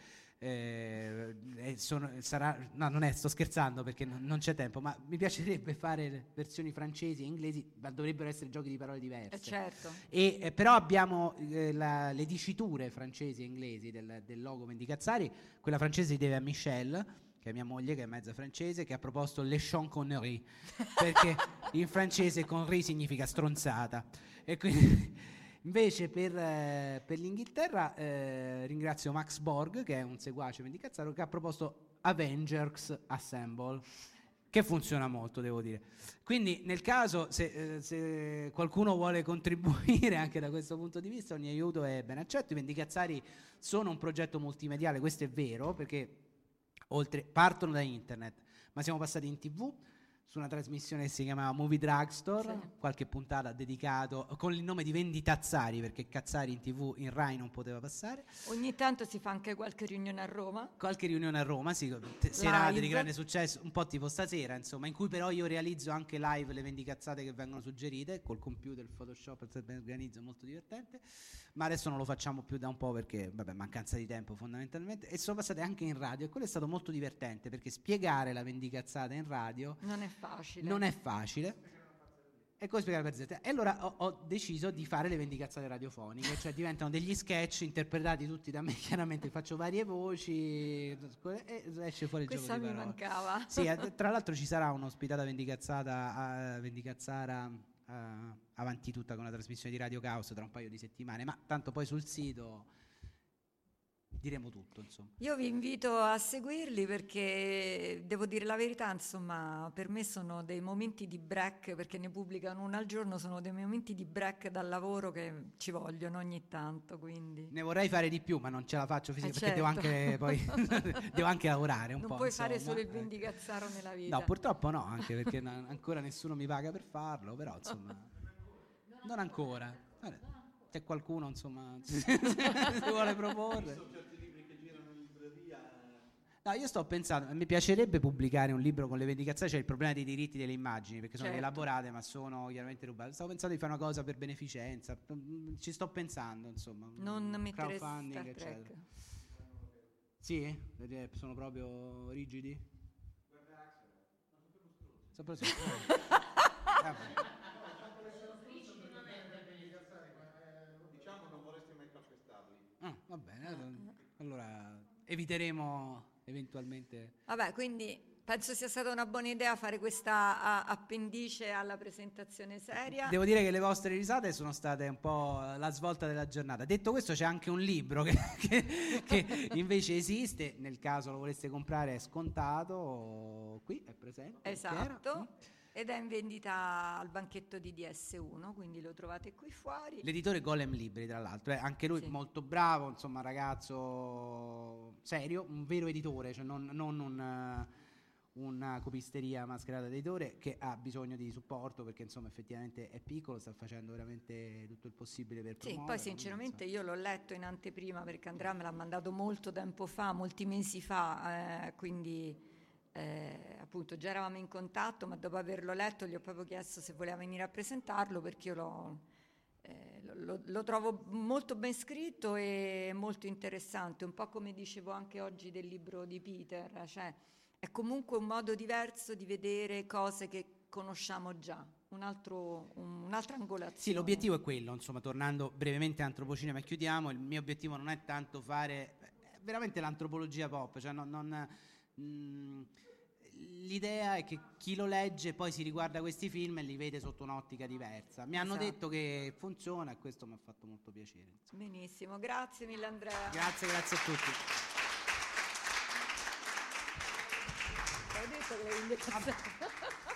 eh, e sono, sarà, no, non è, sto scherzando perché non, non c'è tempo, ma mi piacerebbe fare le versioni francesi e inglesi, ma dovrebbero essere giochi di parole diverse. Eh certo. E, eh, però abbiamo eh, la, le diciture francesi e inglesi del, del logo Vendicazzari. Quella francese si deve a Michelle, che è mia moglie, che è mezza francese, che ha proposto les champs conneries, perché in francese connerie significa stronzata. E quindi invece per, eh, per l'Inghilterra eh, ringrazio Max Borg, che è un seguace Vendicazzaro, che ha proposto Avengers Assemble, che funziona molto, devo dire. Quindi nel caso se, eh, se qualcuno vuole contribuire anche da questo punto di vista, ogni aiuto è ben accetto. I Vendicazzari sono un progetto multimediale, questo è vero, perché oltre partono da internet, ma siamo passati in tv su una trasmissione che si chiamava Movie Drugstore, sì. Qualche puntata dedicato con il nome di Venditazzari, perché Cazzari in tv in Rai non poteva passare. Ogni tanto si fa anche qualche riunione a Roma. Qualche riunione a Roma, sì, t- serate di grande successo, un po' tipo stasera, insomma, in cui però io realizzo anche live le vendicazzate che vengono suggerite, col computer, il Photoshop, mi organizzo, molto divertente, ma adesso non lo facciamo più da un po' perché, vabbè, mancanza di tempo fondamentalmente, e sono passate anche in radio, e quello è stato molto divertente, perché spiegare la vendicazzata in radio non è facile. Non è facile. E come spiegare per Z? E allora ho, ho deciso di fare le vendicazzate radiofoniche, cioè diventano degli sketch interpretati tutti da me, chiaramente faccio varie voci e esce fuori il Questa gioco di mi parole. mancava. Sì, tra l'altro ci sarà un'ospitata vendicazzata a Vendicazzara uh, avanti tutta con una trasmissione di Radio Caos tra un paio di settimane, ma tanto poi sul sito diremo tutto, insomma. Io vi invito a seguirli perché devo dire la verità, insomma, per me sono dei momenti di break, perché ne pubblicano uno al giorno, sono dei momenti di break dal lavoro che ci vogliono ogni tanto, quindi. Ne vorrei fare di più, ma non ce la faccio fisicamente, eh perché certo. devo anche poi devo anche lavorare un non po'. Non puoi insomma. fare solo il vendicazzaro nella vita. No, purtroppo no, anche perché n- ancora nessuno mi paga per farlo, però insomma non ancora. Vabbè, c'è qualcuno, insomma, si vuole proporre. No, io sto pensando, mi piacerebbe pubblicare un libro con le vendicazioni, c'è il problema dei diritti delle immagini, perché sono certo. elaborate ma sono chiaramente rubate. Stavo pensando di fare una cosa per beneficenza, ci sto pensando, insomma. Non mettere crowdfunding, eccetera. Sì? Sono proprio rigidi? Sono proprio diciamo non vorresti mai calpestarli. Ah, va bene, allora eviteremo eventualmente. Vabbè, quindi penso sia stata una buona idea fare questa a- appendice alla presentazione seria. Devo dire che le vostre risate sono state un po' la svolta della giornata. Detto questo, c'è anche un libro che, che, che invece esiste, nel caso lo voleste comprare è scontato, qui è presente. Esatto, ed è in vendita al banchetto di D S uno, quindi lo trovate qui fuori. L'editore Golem Libri, tra l'altro, eh, anche lui Sì. molto bravo, insomma, ragazzo serio, un vero editore, cioè non, non un, una copisteria mascherata da editore, che ha bisogno di supporto perché insomma effettivamente è piccolo, sta facendo veramente tutto il possibile per Sì, promuovere. poi sinceramente io l'ho letto in anteprima perché Andrea me l'ha mandato molto tempo fa, molti mesi fa, eh, quindi eh, appunto già eravamo in contatto, ma dopo averlo letto gli ho proprio chiesto se voleva venire a presentarlo, perché io l'ho, eh, lo, lo trovo molto ben scritto e molto interessante, un po' come dicevo anche oggi del libro di Peter, cioè è comunque un modo diverso di vedere cose che conosciamo già, un altro, un, un'altra angolazione. Sì, l'obiettivo è quello, insomma, tornando brevemente a Antropocinema e chiudiamo, il mio obiettivo non è tanto fare eh, veramente l'antropologia pop, cioè non, non, mh, l'idea è che chi lo legge poi si riguarda questi film e li vede sotto un'ottica diversa. Mi hanno Esatto. detto che funziona e questo mi ha fatto molto piacere. Insomma. Benissimo, grazie mille Andrea. Grazie, grazie a tutti. Ho detto che l'avevi detto.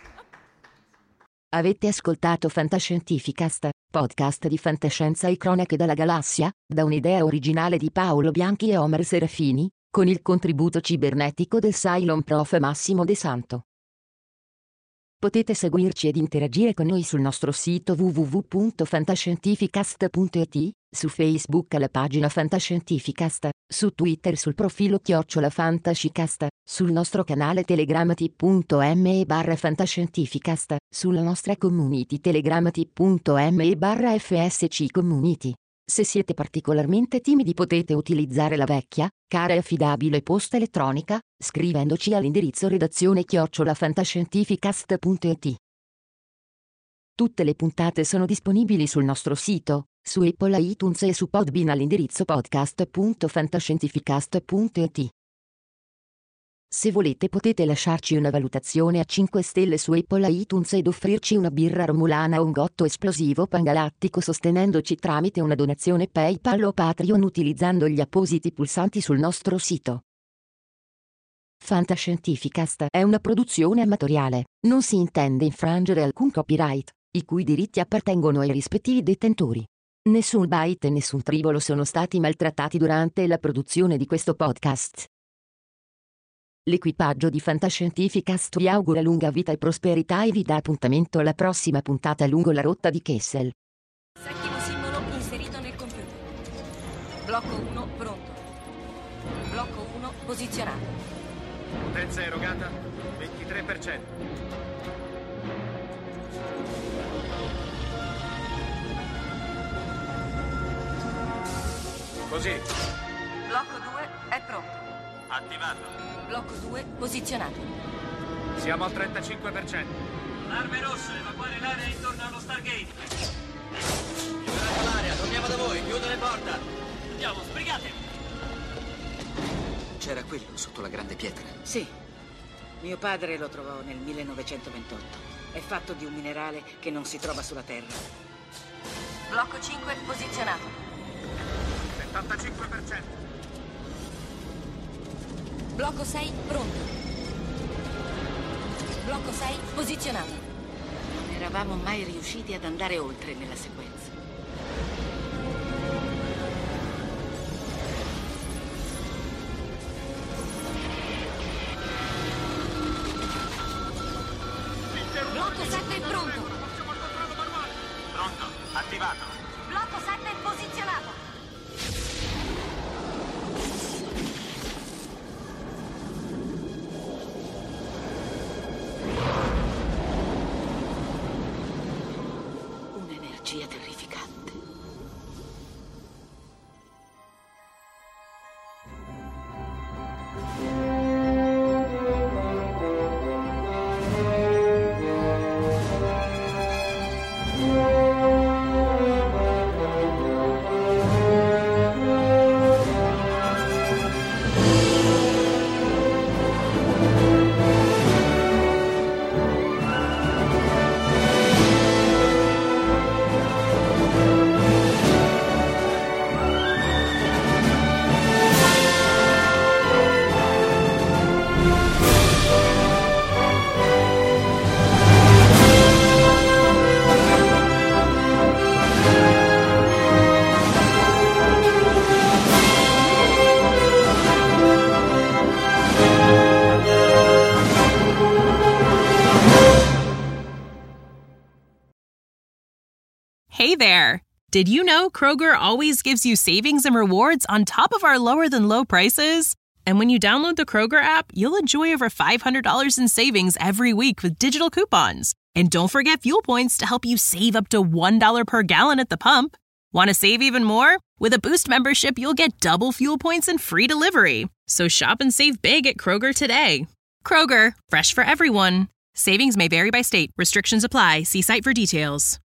Avete ascoltato Fantascientificast, podcast di fantascienza e cronache dalla galassia, da un'idea originale di Paolo Bianchi e Omer Serafini, con il contributo cibernetico del Cylon Prof Massimo De Santo. Potete seguirci ed interagire con noi sul nostro sito w w w punto fantascientificast punto i t, su Facebook alla pagina Fantascientificast, su Twitter sul profilo chiocciola Fantascicast, sul nostro canale Telegram t.me barra Fantascientificast, sulla nostra community Telegram t.me barra fsc community. Se siete particolarmente timidi potete utilizzare la vecchia, cara e affidabile posta elettronica, scrivendoci all'indirizzo redazione chiocciola fantascientificast punto i t. Tutte le puntate sono disponibili sul nostro sito, su Apple iTunes e su Podbean all'indirizzo podcast punto fantascientificast punto i t. Se volete potete lasciarci una valutazione a cinque stelle su Apple iTunes ed offrirci una birra romulana o un gotto esplosivo pangalattico sostenendoci tramite una donazione PayPal o Patreon utilizzando gli appositi pulsanti sul nostro sito. Fantascientificast è una produzione amatoriale, non si intende infrangere alcun copyright, i cui diritti appartengono ai rispettivi detentori. Nessun byte e nessun tribolo sono stati maltrattati durante la produzione di questo podcast. L'equipaggio di Fantascientificast vi augura lunga vita e prosperità e vi dà appuntamento alla prossima puntata lungo la rotta di Kessel. Settimo simbolo inserito nel computer. Blocco uno pronto. Blocco uno posizionato. Potenza erogata ventitré per cento. Così. Blocco due è pronto. Attivato. Blocco due posizionato. Siamo al trentacinque per cento. Arme rosse, evacuare l'area intorno allo Stargate. Liberate l'area, torniamo da voi, chiudere porta. Andiamo, sbrigatevi. C'era quello sotto la grande pietra. Sì. Mio padre lo trovò nel millenovecentoventotto. È fatto di un minerale che non si trova sulla Terra. Blocco cinque posizionato. settantacinque per cento. Blocco sei pronto. Blocco sei posizionato. Non eravamo mai riusciti ad andare oltre nella sequenza. Blocco sette pronto. Pronto, attivato. Blocco sette posizionato. Un'energia terrificante. Hey there! Did you know Kroger always gives you savings and rewards on top of our lower-than-low prices? And when you download the Kroger app, you'll enjoy over five hundred dollars in savings every week with digital coupons. And don't forget fuel points to help you save up to one dollar per gallon at the pump. Want to save even more? With a Boost membership, you'll get double fuel points and free delivery. So shop and save big at Kroger today. Kroger, fresh for everyone. Savings may vary by state. Restrictions apply. See site for details.